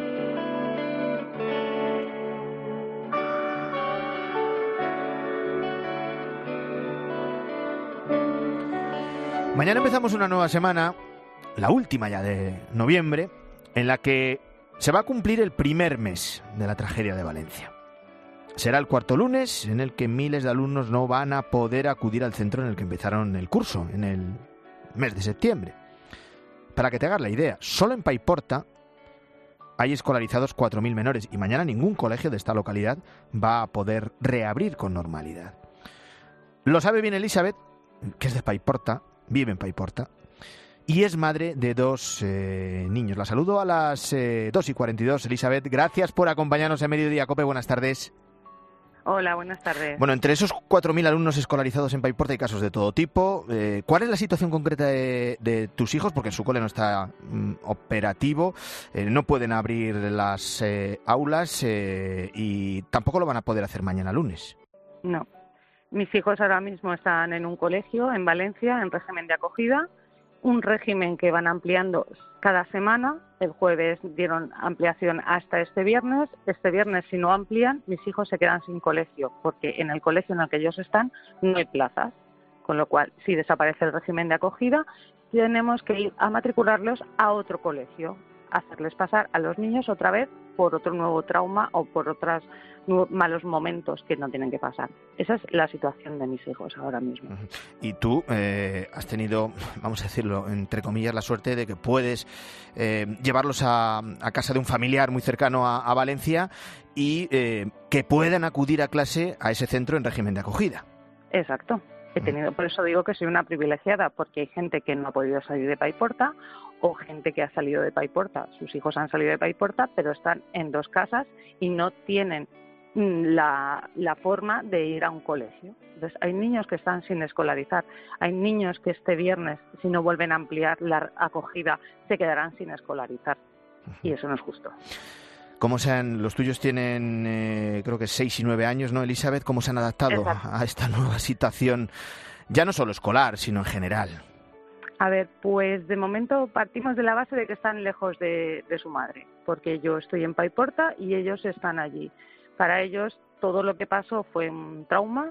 Mañana empezamos una nueva semana, la última ya de noviembre, en la que se va a cumplir el primer mes de la tragedia de Valencia. Será el cuarto lunes en el que miles de alumnos no van a poder acudir al centro en el que empezaron el curso, en el mes de septiembre. Para que te hagas la idea, solo en Paiporta hay escolarizados 4.000 menores y mañana ningún colegio de esta localidad va a poder reabrir con normalidad. Lo sabe bien Elizabeth, que es de Paiporta, vive en Paiporta, y es madre de 2 niños. La saludo a las 2:42. Elizabeth, gracias por acompañarnos en Mediodía COPE. Buenas tardes. Hola, buenas tardes. Bueno, entre esos 4.000 alumnos escolarizados en Paiporta hay casos de todo tipo. ¿Cuál es la situación concreta de tus hijos? Porque su cole no está operativo, no pueden abrir las aulas y tampoco lo van a poder hacer mañana lunes. No. Mis hijos ahora mismo están en un colegio en Valencia, en régimen de acogida, un régimen que van ampliando cada semana. El jueves dieron ampliación hasta este viernes. Este viernes, si no amplían, mis hijos se quedan sin colegio, porque en el colegio en el que ellos están no hay plazas. Con lo cual, si desaparece el régimen de acogida, tenemos que ir a matricularlos a otro colegio, hacerles pasar a los niños otra vez por otro nuevo trauma o por otros malos momentos que no tienen que pasar. Esa es la situación de mis hijos ahora mismo. Y tú has tenido, vamos a decirlo, entre comillas, la suerte de que puedes llevarlos a casa de un familiar muy cercano a Valencia y que puedan acudir a clase a ese centro en régimen de acogida. Exacto. Por eso digo que soy una privilegiada, porque hay gente que no ha podido salir de Paiporta o gente que ha salido de Paiporta. Sus hijos han salido de Paiporta, pero están en 2 casas y no tienen la forma de ir a un colegio. Entonces, hay niños que están sin escolarizar, hay niños que este viernes, si no vuelven a ampliar la acogida, se quedarán sin escolarizar. Y eso no es justo. Los tuyos tienen, creo que 6 y 9 años, ¿no, Elizabeth? ¿Cómo se han adaptado a esta nueva situación, ya no solo escolar, sino en general? A ver, pues de momento partimos de la base de que están lejos de su madre, porque yo estoy en Paiporta y ellos están allí. Para ellos todo lo que pasó fue un trauma,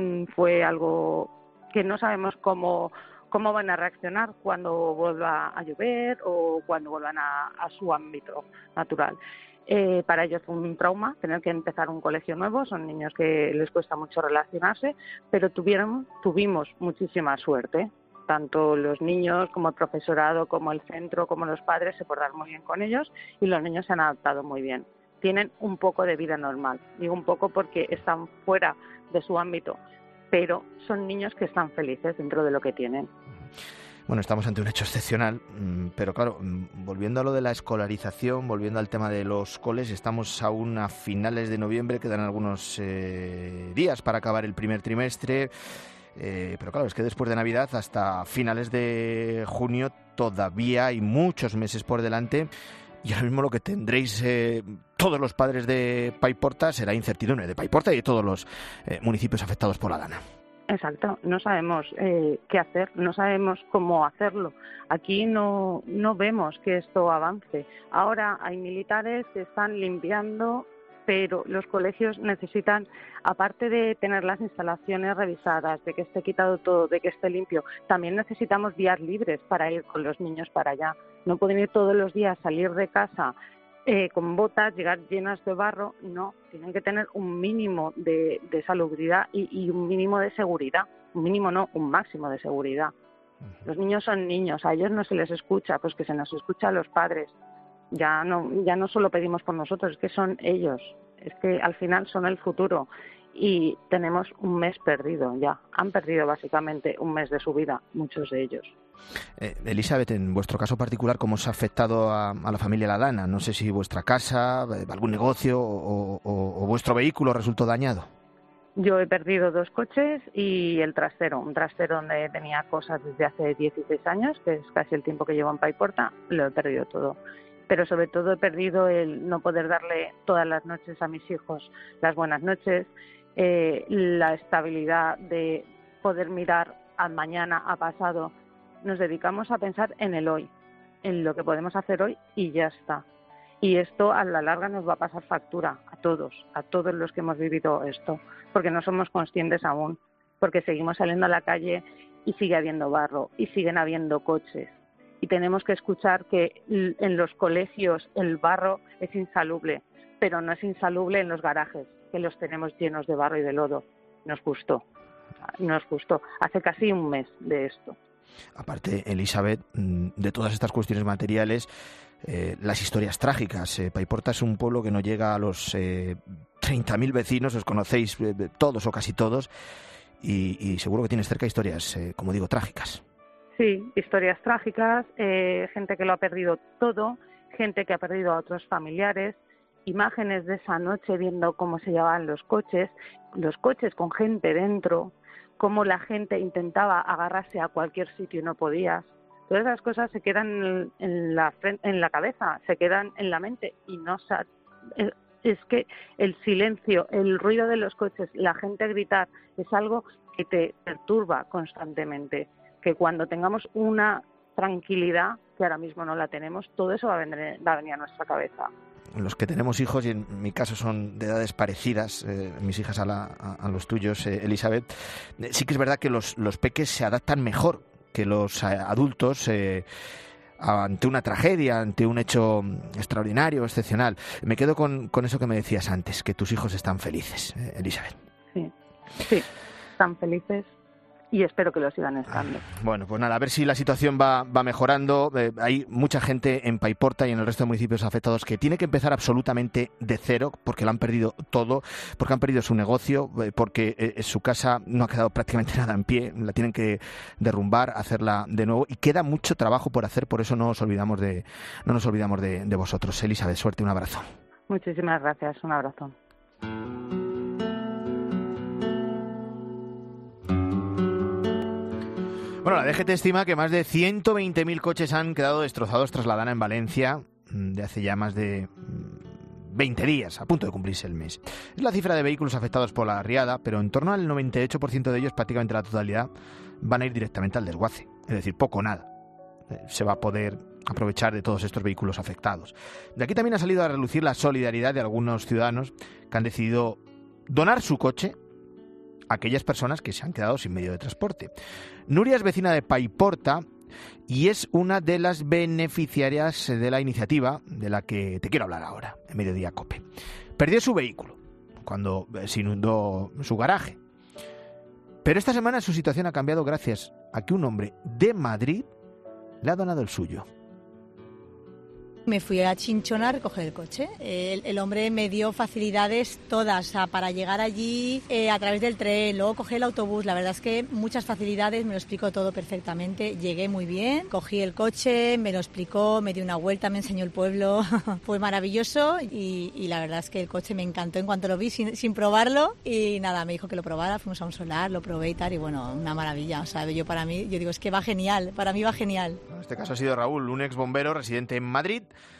fue algo que no sabemos cómo van a reaccionar cuando vuelva a llover o cuando vuelvan a su ámbito natural. Para ellos fue un trauma tener que empezar un colegio nuevo, son niños que les cuesta mucho relacionarse, pero tuvimos muchísima suerte. Tanto los niños como el profesorado, como el centro, como los padres se portaron muy bien con ellos y los niños se han adaptado muy bien. Tienen un poco de vida normal, digo un poco porque están fuera de su ámbito, pero son niños que están felices dentro de lo que tienen. Bueno, estamos ante un hecho excepcional, pero claro, volviendo a lo de la escolarización, volviendo al tema de los coles, estamos aún a finales de noviembre, quedan algunos días para acabar el primer trimestre, pero claro, es que después de Navidad hasta finales de junio todavía hay muchos meses por delante y ahora mismo lo que tendréis todos los padres de Paiporta será incertidumbre de Paiporta y de todos los municipios afectados por la Dana. Exacto, no sabemos qué hacer, no sabemos cómo hacerlo. Aquí no vemos que esto avance. Ahora hay militares que están limpiando, pero los colegios necesitan, aparte de tener las instalaciones revisadas, de que esté quitado todo, de que esté limpio, también necesitamos días libres para ir con los niños para allá. No pueden ir todos los días, salir de casa con botas, llegar llenas de barro, no, tienen que tener un mínimo de salubridad y un mínimo de seguridad, un mínimo no, un máximo de seguridad. Los niños son niños, a ellos no se les escucha, pues que se nos escucha a los padres. Ya no solo pedimos por nosotros, es que son ellos, es que al final son el futuro y tenemos un mes perdido ya, han perdido básicamente un mes de su vida, muchos de ellos. Elizabeth, en vuestro caso particular, ¿cómo os ha afectado a la familia La Dana? No sé si vuestra casa, algún negocio o vuestro vehículo resultó dañado. Yo he perdido 2 coches y el trastero, un trastero donde tenía cosas desde hace 16 años, que es casi el tiempo que llevo en Paiporta, lo he perdido todo. Pero sobre todo he perdido el no poder darle todas las noches a mis hijos las buenas noches, la estabilidad de poder mirar al mañana, a pasado. Nos dedicamos a pensar en el hoy, en lo que podemos hacer hoy y ya está. Y esto a la larga nos va a pasar factura a todos los que hemos vivido esto, porque no somos conscientes aún, porque seguimos saliendo a la calle y sigue habiendo barro y siguen habiendo coches. Y tenemos que escuchar que en los colegios el barro es insalubre, pero no es insalubre en los garajes, que los tenemos llenos de barro y de lodo. Nos gustó. Hace casi un mes de esto. Aparte, Elizabeth, de todas estas cuestiones materiales, las historias trágicas. Paiporta es un pueblo que no llega a los 30.000 vecinos, os conocéis todos o casi todos, y seguro que tienes cerca historias, como digo, trágicas. Sí, historias trágicas, gente que lo ha perdido todo, gente que ha perdido a otros familiares, imágenes de esa noche viendo cómo se llevaban los coches con gente dentro, cómo la gente intentaba agarrarse a cualquier sitio y no podías. Todas esas cosas se quedan en la cabeza, se quedan en la mente y es que el silencio, el ruido de los coches, la gente gritar, es algo que te perturba constantemente. Que cuando tengamos una tranquilidad, que ahora mismo no la tenemos, todo eso va a venir a nuestra cabeza. Los que tenemos hijos, y en mi caso son de edades parecidas, mis hijas a los tuyos, Elizabeth, sí que es verdad que los peques se adaptan mejor que los adultos ante una tragedia, ante un hecho extraordinario, excepcional. Me quedo con eso que me decías antes, que tus hijos están felices, Elizabeth. Sí, están felices. Y espero que lo sigan estando. Bueno, pues nada, a ver si la situación va mejorando. Hay mucha gente en Paiporta y en el resto de municipios afectados que tiene que empezar absolutamente de cero, porque lo han perdido todo, porque han perdido su negocio, porque su casa no ha quedado prácticamente nada en pie, la tienen que derrumbar, hacerla de nuevo, y queda mucho trabajo por hacer, por eso no nos olvidamos de vosotros. Elizabeth, suerte, un abrazo. Muchísimas gracias, un abrazo. Bueno, la DGT estima que más de 120.000 coches han quedado destrozados tras la Dana en Valencia de hace ya más de 20 días, a punto de cumplirse el mes. Es la cifra de vehículos afectados por la riada, pero en torno al 98% de ellos, prácticamente la totalidad, van a ir directamente al desguace. Es decir, poco o nada se va a poder aprovechar de todos estos vehículos afectados. De aquí también ha salido a relucir la solidaridad de algunos ciudadanos que han decidido donar su coche a aquellas personas que se han quedado sin medio de transporte. Nuria es vecina de Paiporta y es una de las beneficiarias de la iniciativa de la que te quiero hablar ahora, en Mediodía COPE. Perdió su vehículo cuando se inundó su garaje. Pero esta semana su situación ha cambiado gracias a que un hombre de Madrid le ha donado el suyo. Me fui a Chinchón a recoger el coche. El hombre me dio facilidades todas para llegar allí a través del tren, luego cogí el autobús. La verdad es que muchas facilidades, me lo explicó todo perfectamente. Llegué muy bien, cogí el coche, me lo explicó, me dio una vuelta, me enseñó el pueblo. Fue maravilloso y la verdad es que el coche me encantó en cuanto lo vi sin probarlo. Y nada, me dijo que lo probara, fuimos a un solar, lo probé y tal. Y bueno, una maravilla. O sea, yo digo, es que va genial, para mí va genial. En este caso ha sido Raúl, un ex bombero residente en Madrid,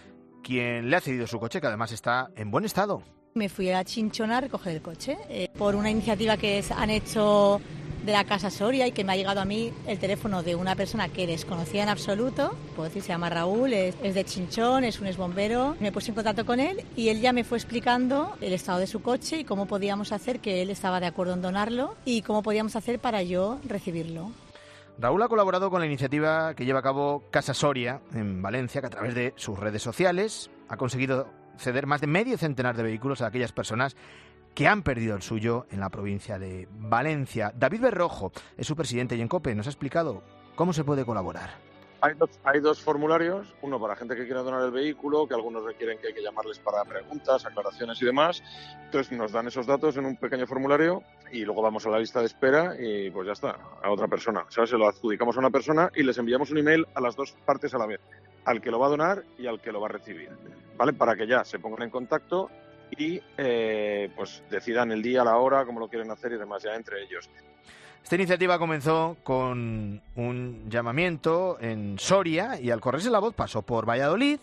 quien le ha cedido su coche, que además está en buen estado. Me fui a Chinchón a recoger el coche por una iniciativa que han hecho de la Casa Soria y que me ha llegado a mí el teléfono de una persona que desconocía en absoluto. Puedo decir, se llama Raúl, es de Chinchón, es un exbombero. Me puse en contacto con él y él ya me fue explicando el estado de su coche y cómo podíamos hacer, que él estaba de acuerdo en donarlo, y cómo podíamos hacer para yo recibirlo. Raúl ha colaborado con la iniciativa que lleva a cabo Casa Soria en Valencia, que a través de sus redes sociales ha conseguido ceder más de medio centenar de vehículos a aquellas personas que han perdido el suyo en la provincia de Valencia. David Berrojo es su presidente y en COPE nos ha explicado cómo se puede colaborar. Hay dos formularios, uno para gente que quiera donar el vehículo, que algunos requieren que hay que llamarles para preguntas, aclaraciones y demás. Entonces nos dan esos datos en un pequeño formulario y luego vamos a la lista de espera y pues ya está, a otra persona. ¿Sabes? Se lo adjudicamos a una persona y les enviamos un email a las dos partes a la vez, al que lo va a donar y al que lo va a recibir, ¿vale? Para que ya se pongan en contacto y pues decidan el día, la hora, cómo lo quieren hacer y demás ya entre ellos. Esta iniciativa comenzó con un llamamiento en Soria y al correrse la voz pasó por Valladolid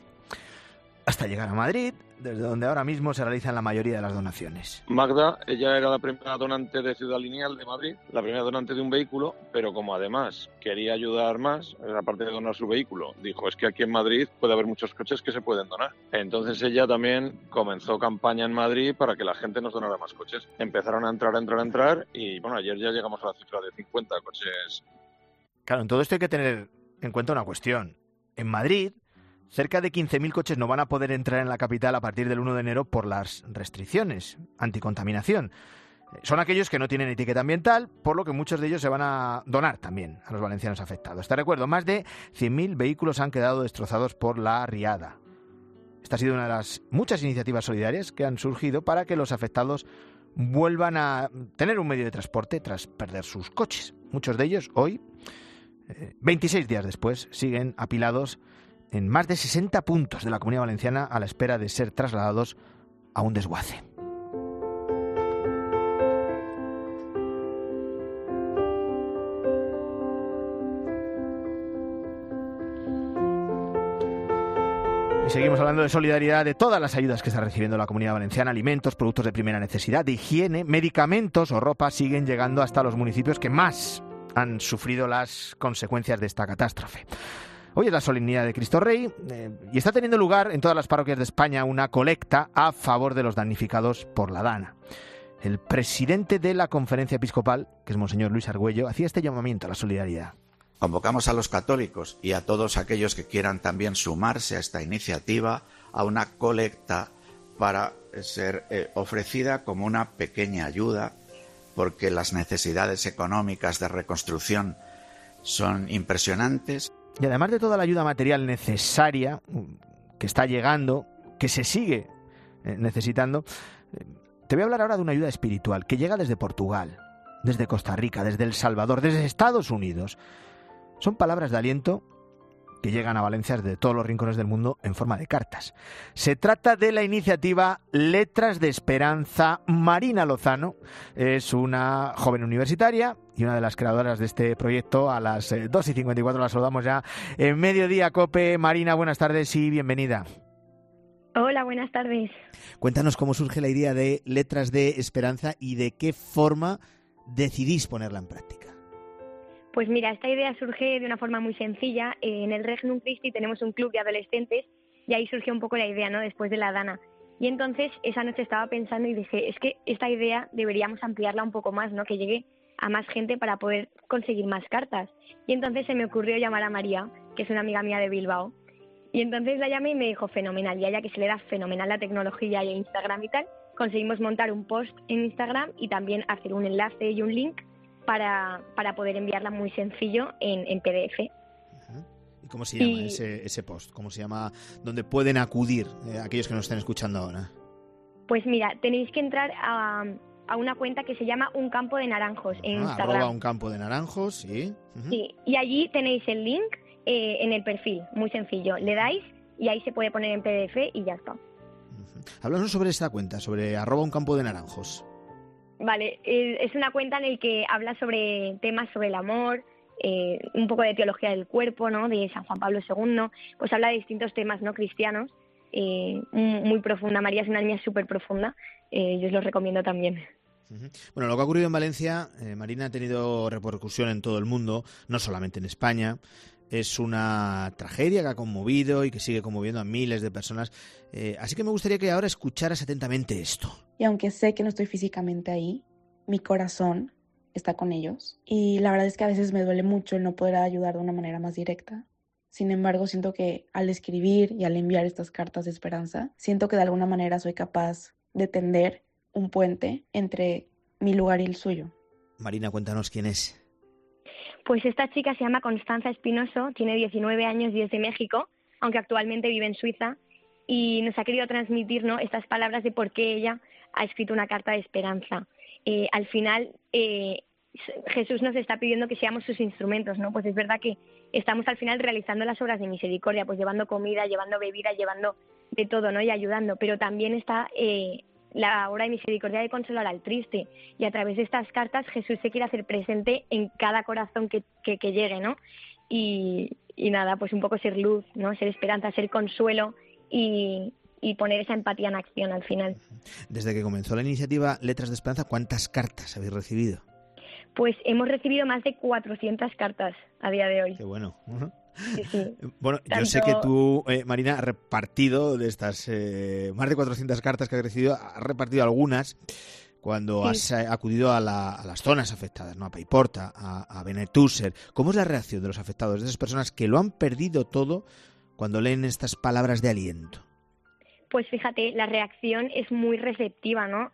hasta llegar a Madrid, desde donde ahora mismo se realizan la mayoría de las donaciones. Magda, ella era la primera donante de Ciudad Lineal de Madrid, la primera donante de un vehículo, pero como además quería ayudar más, aparte de donar su vehículo, dijo, es que aquí en Madrid puede haber muchos coches que se pueden donar. Entonces ella también comenzó campaña en Madrid para que la gente nos donara más coches. Empezaron a entrar y bueno, ayer ya llegamos a la cifra de 50 coches. Claro, en todo esto hay que tener en cuenta una cuestión. En Madrid, cerca de 15.000 coches no van a poder entrar en la capital a partir del 1 de enero por las restricciones anticontaminación. Son aquellos que no tienen etiqueta ambiental, por lo que muchos de ellos se van a donar también a los valencianos afectados. Te recuerdo, más de 100.000 vehículos han quedado destrozados por la riada. Esta ha sido una de las muchas iniciativas solidarias que han surgido para que los afectados vuelvan a tener un medio de transporte tras perder sus coches. Muchos de ellos hoy, 26 días después, siguen apilados en más de 60 puntos de la Comunidad Valenciana a la espera de ser trasladados a un desguace. Y seguimos hablando de solidaridad, de todas las ayudas que está recibiendo la Comunidad Valenciana. Alimentos, productos de primera necesidad, de higiene, medicamentos o ropa siguen llegando hasta los municipios que más han sufrido las consecuencias de esta catástrofe. Hoy es la solemnidad de Cristo Rey y está teniendo lugar en todas las parroquias de España una colecta a favor de los damnificados por la Dana. El presidente de la Conferencia Episcopal, que es Monseñor Luis Argüello, hacía este llamamiento a la solidaridad. Convocamos a los católicos y a todos aquellos que quieran también sumarse a esta iniciativa a una colecta para ser ofrecida como una pequeña ayuda, porque las necesidades económicas de reconstrucción son impresionantes. Y además de toda la ayuda material necesaria que está llegando, que se sigue necesitando, te voy a hablar ahora de una ayuda espiritual que llega desde Portugal, desde Costa Rica, desde El Salvador, desde Estados Unidos. Son palabras de aliento que llegan a Valencia desde todos los rincones del mundo en forma de cartas. Se trata de la iniciativa Letras de Esperanza. Marina Lozano es una joven universitaria y una de las creadoras de este proyecto. A las 2:54 la saludamos ya en Mediodía COPE. Marina, buenas tardes y bienvenida. Hola, buenas tardes. Cuéntanos cómo surge la idea de Letras de Esperanza y de qué forma decidís ponerla en práctica. Pues mira, esta idea surge de una forma muy sencilla. En el Regnum Christi tenemos un club de adolescentes y ahí surgió un poco la idea, ¿no? Después de la Dana. Y entonces esa noche estaba pensando y dije, es que esta idea deberíamos ampliarla un poco más, ¿no? Que llegue a más gente para poder conseguir más cartas. Y entonces se me ocurrió llamar a María, que es una amiga mía de Bilbao. Y entonces la llamé y me dijo fenomenal. Y a ella, que se le da fenomenal la tecnología y el Instagram y tal, conseguimos montar un post en Instagram y también hacer un enlace y un link para poder enviarla muy sencillo en PDF. ¿Y cómo se llama ese post? ¿Cómo se llama? ¿Dónde pueden acudir aquellos que nos estén escuchando ahora? Pues mira, tenéis que entrar a una cuenta que se llama Un Campo de Naranjos en Instagram. @ Un Campo de Naranjos, sí. Sí, y allí tenéis el link en el perfil, muy sencillo. Le dais y ahí se puede poner en PDF y ya está. Háblanos sobre esta cuenta, sobre @ Un Campo de Naranjos. Vale, es una cuenta en la que habla sobre temas sobre el amor, un poco de teología del cuerpo, ¿no? De San Juan Pablo II, pues habla de distintos temas no cristianos, muy profunda. María es una niña súper profunda, yo os lo recomiendo también. Bueno, lo que ha ocurrido en Valencia, Marina, ha tenido repercusión en todo el mundo, no solamente en España. Es una tragedia que ha conmovido y que sigue conmoviendo a miles de personas. Así que me gustaría que ahora escucharas atentamente esto. Y aunque sé que no estoy físicamente ahí, mi corazón está con ellos. Y la verdad es que a veces me duele mucho el no poder ayudar de una manera más directa. Sin embargo, siento que al escribir y al enviar estas cartas de esperanza, siento que de alguna manera soy capaz de tender un puente entre mi lugar y el suyo. Marina, cuéntanos quién es. Pues esta chica se llama Constanza Espinoso, tiene 19 años y es de México, aunque actualmente vive en Suiza, y nos ha querido transmitir, ¿no?, estas palabras de por qué ella ha escrito una carta de esperanza. Al final, Jesús nos está pidiendo que seamos sus instrumentos, ¿no? Pues es verdad que estamos al final realizando las obras de misericordia, pues llevando comida, llevando bebida, llevando de todo, ¿no?, y ayudando, pero también está la obra de misericordia de consolar al triste, y a través de estas cartas Jesús se quiere hacer presente en cada corazón que llegue, ¿no? Y nada, pues un poco ser luz, ¿no? Ser esperanza, ser consuelo y poner esa empatía en acción al final. Desde que comenzó la iniciativa Letras de Esperanza, ¿cuántas cartas habéis recibido? Pues hemos recibido más de 400 cartas a día de hoy. Qué bueno. Sí, sí. Bueno, yo sé que tú, Marina, has repartido de estas más de 400 cartas que has recibido, has repartido algunas cuando has acudido a las zonas afectadas, ¿no? A Paiporta, a Benetúser. ¿Cómo es la reacción de los afectados, de esas personas que lo han perdido todo cuando leen estas palabras de aliento? Pues fíjate, la reacción es muy receptiva, ¿no?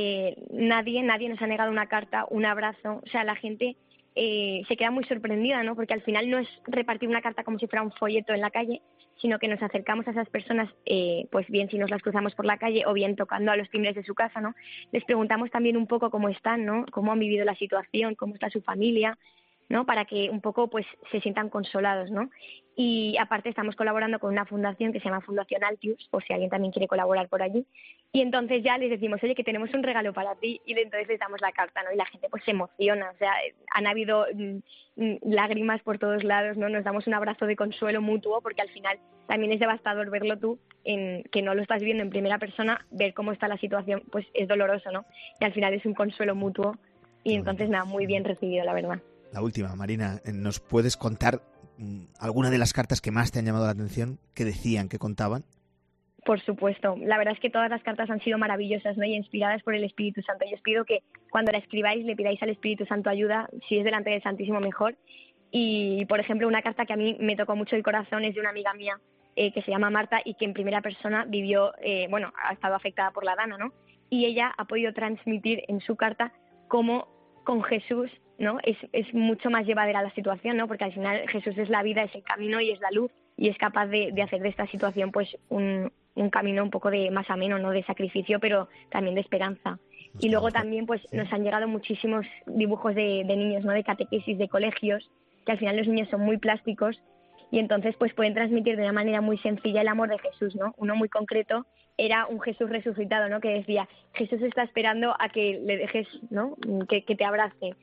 Nadie nos ha negado una carta, un abrazo. O sea, la gente se queda muy sorprendida, ¿no? Porque al final no es repartir una carta como si fuera un folleto en la calle, sino que nos acercamos a esas personas, pues bien si nos las cruzamos por la calle o bien tocando a los timbres de su casa, ¿no? Les preguntamos también un poco cómo están, ¿no? Cómo han vivido la situación, cómo está su familia, ¿no? Para que un poco pues se sientan consolados, ¿no? Y aparte estamos colaborando con una fundación que se llama Fundación Altius, por si alguien también quiere colaborar por allí. Y entonces ya les decimos, oye, que tenemos un regalo para ti, y entonces les damos la carta, ¿no? Y la gente pues se emociona, o sea, han habido lágrimas por todos lados, ¿no? Nos damos un abrazo de consuelo mutuo, porque al final también es devastador verlo tú, que no lo estás viendo en primera persona, ver cómo está la situación, pues es doloroso, ¿no? Y al final es un consuelo mutuo, y entonces nada, muy bien recibido, la verdad. La última, Marina, ¿nos puedes contar alguna de las cartas que más te han llamado la atención, que decían, que contaban? Por supuesto, la verdad es que todas las cartas han sido maravillosas, ¿no? Y inspiradas por el Espíritu Santo. Yo os pido que cuando la escribáis le pidáis al Espíritu Santo ayuda, si es delante del Santísimo mejor. Y, por ejemplo, una carta que a mí me tocó mucho el corazón es de una amiga mía que se llama Marta y que en primera persona vivió, ha estado afectada por la Dana, ¿no? Y ella ha podido transmitir en su carta cómo con Jesús, ¿no? Es mucho más llevadera la situación, ¿no? Porque al final Jesús es la vida, es el camino y es la luz, y es capaz de hacer de esta situación pues un camino un poco de más ameno, ¿no? De sacrificio, pero también de esperanza. Y luego también pues nos han llegado muchísimos dibujos de niños, ¿no? De catequesis, de colegios, que al final los niños son muy plásticos y entonces pues pueden transmitir de una manera muy sencilla el amor de Jesús, ¿no? Uno muy concreto era un Jesús resucitado, ¿no? Que decía, Jesús está esperando a que le dejes, ¿no? Que te abrace.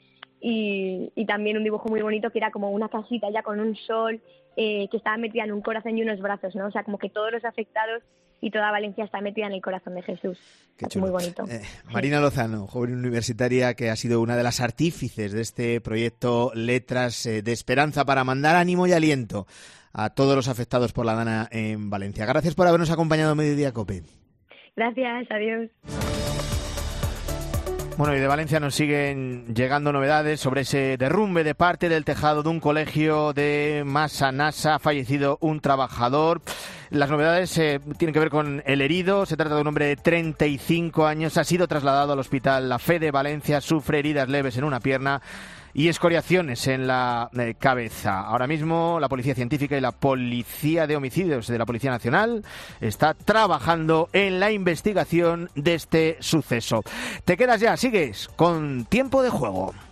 Y también un dibujo muy bonito que era como una casita ya con un sol, que estaba metida en un corazón y unos brazos, ¿no? O sea, como que todos los afectados y toda Valencia está metida en el corazón de Jesús. Es muy bonito. Marina Lozano, joven universitaria que ha sido una de las artífices de este proyecto Letras de Esperanza para mandar ánimo y aliento a todos los afectados por la Dana en Valencia. Gracias por habernos acompañado en Mediodía COPE. Gracias, adiós. Bueno, y de Valencia nos siguen llegando novedades sobre ese derrumbe de parte del tejado de un colegio de Massanassa. Ha fallecido un trabajador. Las novedades tienen que ver con el herido. Se trata de un hombre de 35 años. Ha sido trasladado al hospital La Fe de Valencia. Sufre heridas leves en una pierna y escoriaciones en la cabeza. Ahora mismo la Policía Científica y la Policía de Homicidios de la Policía Nacional está trabajando en la investigación de este suceso. Te quedas ya, sigues con Tiempo de Juego.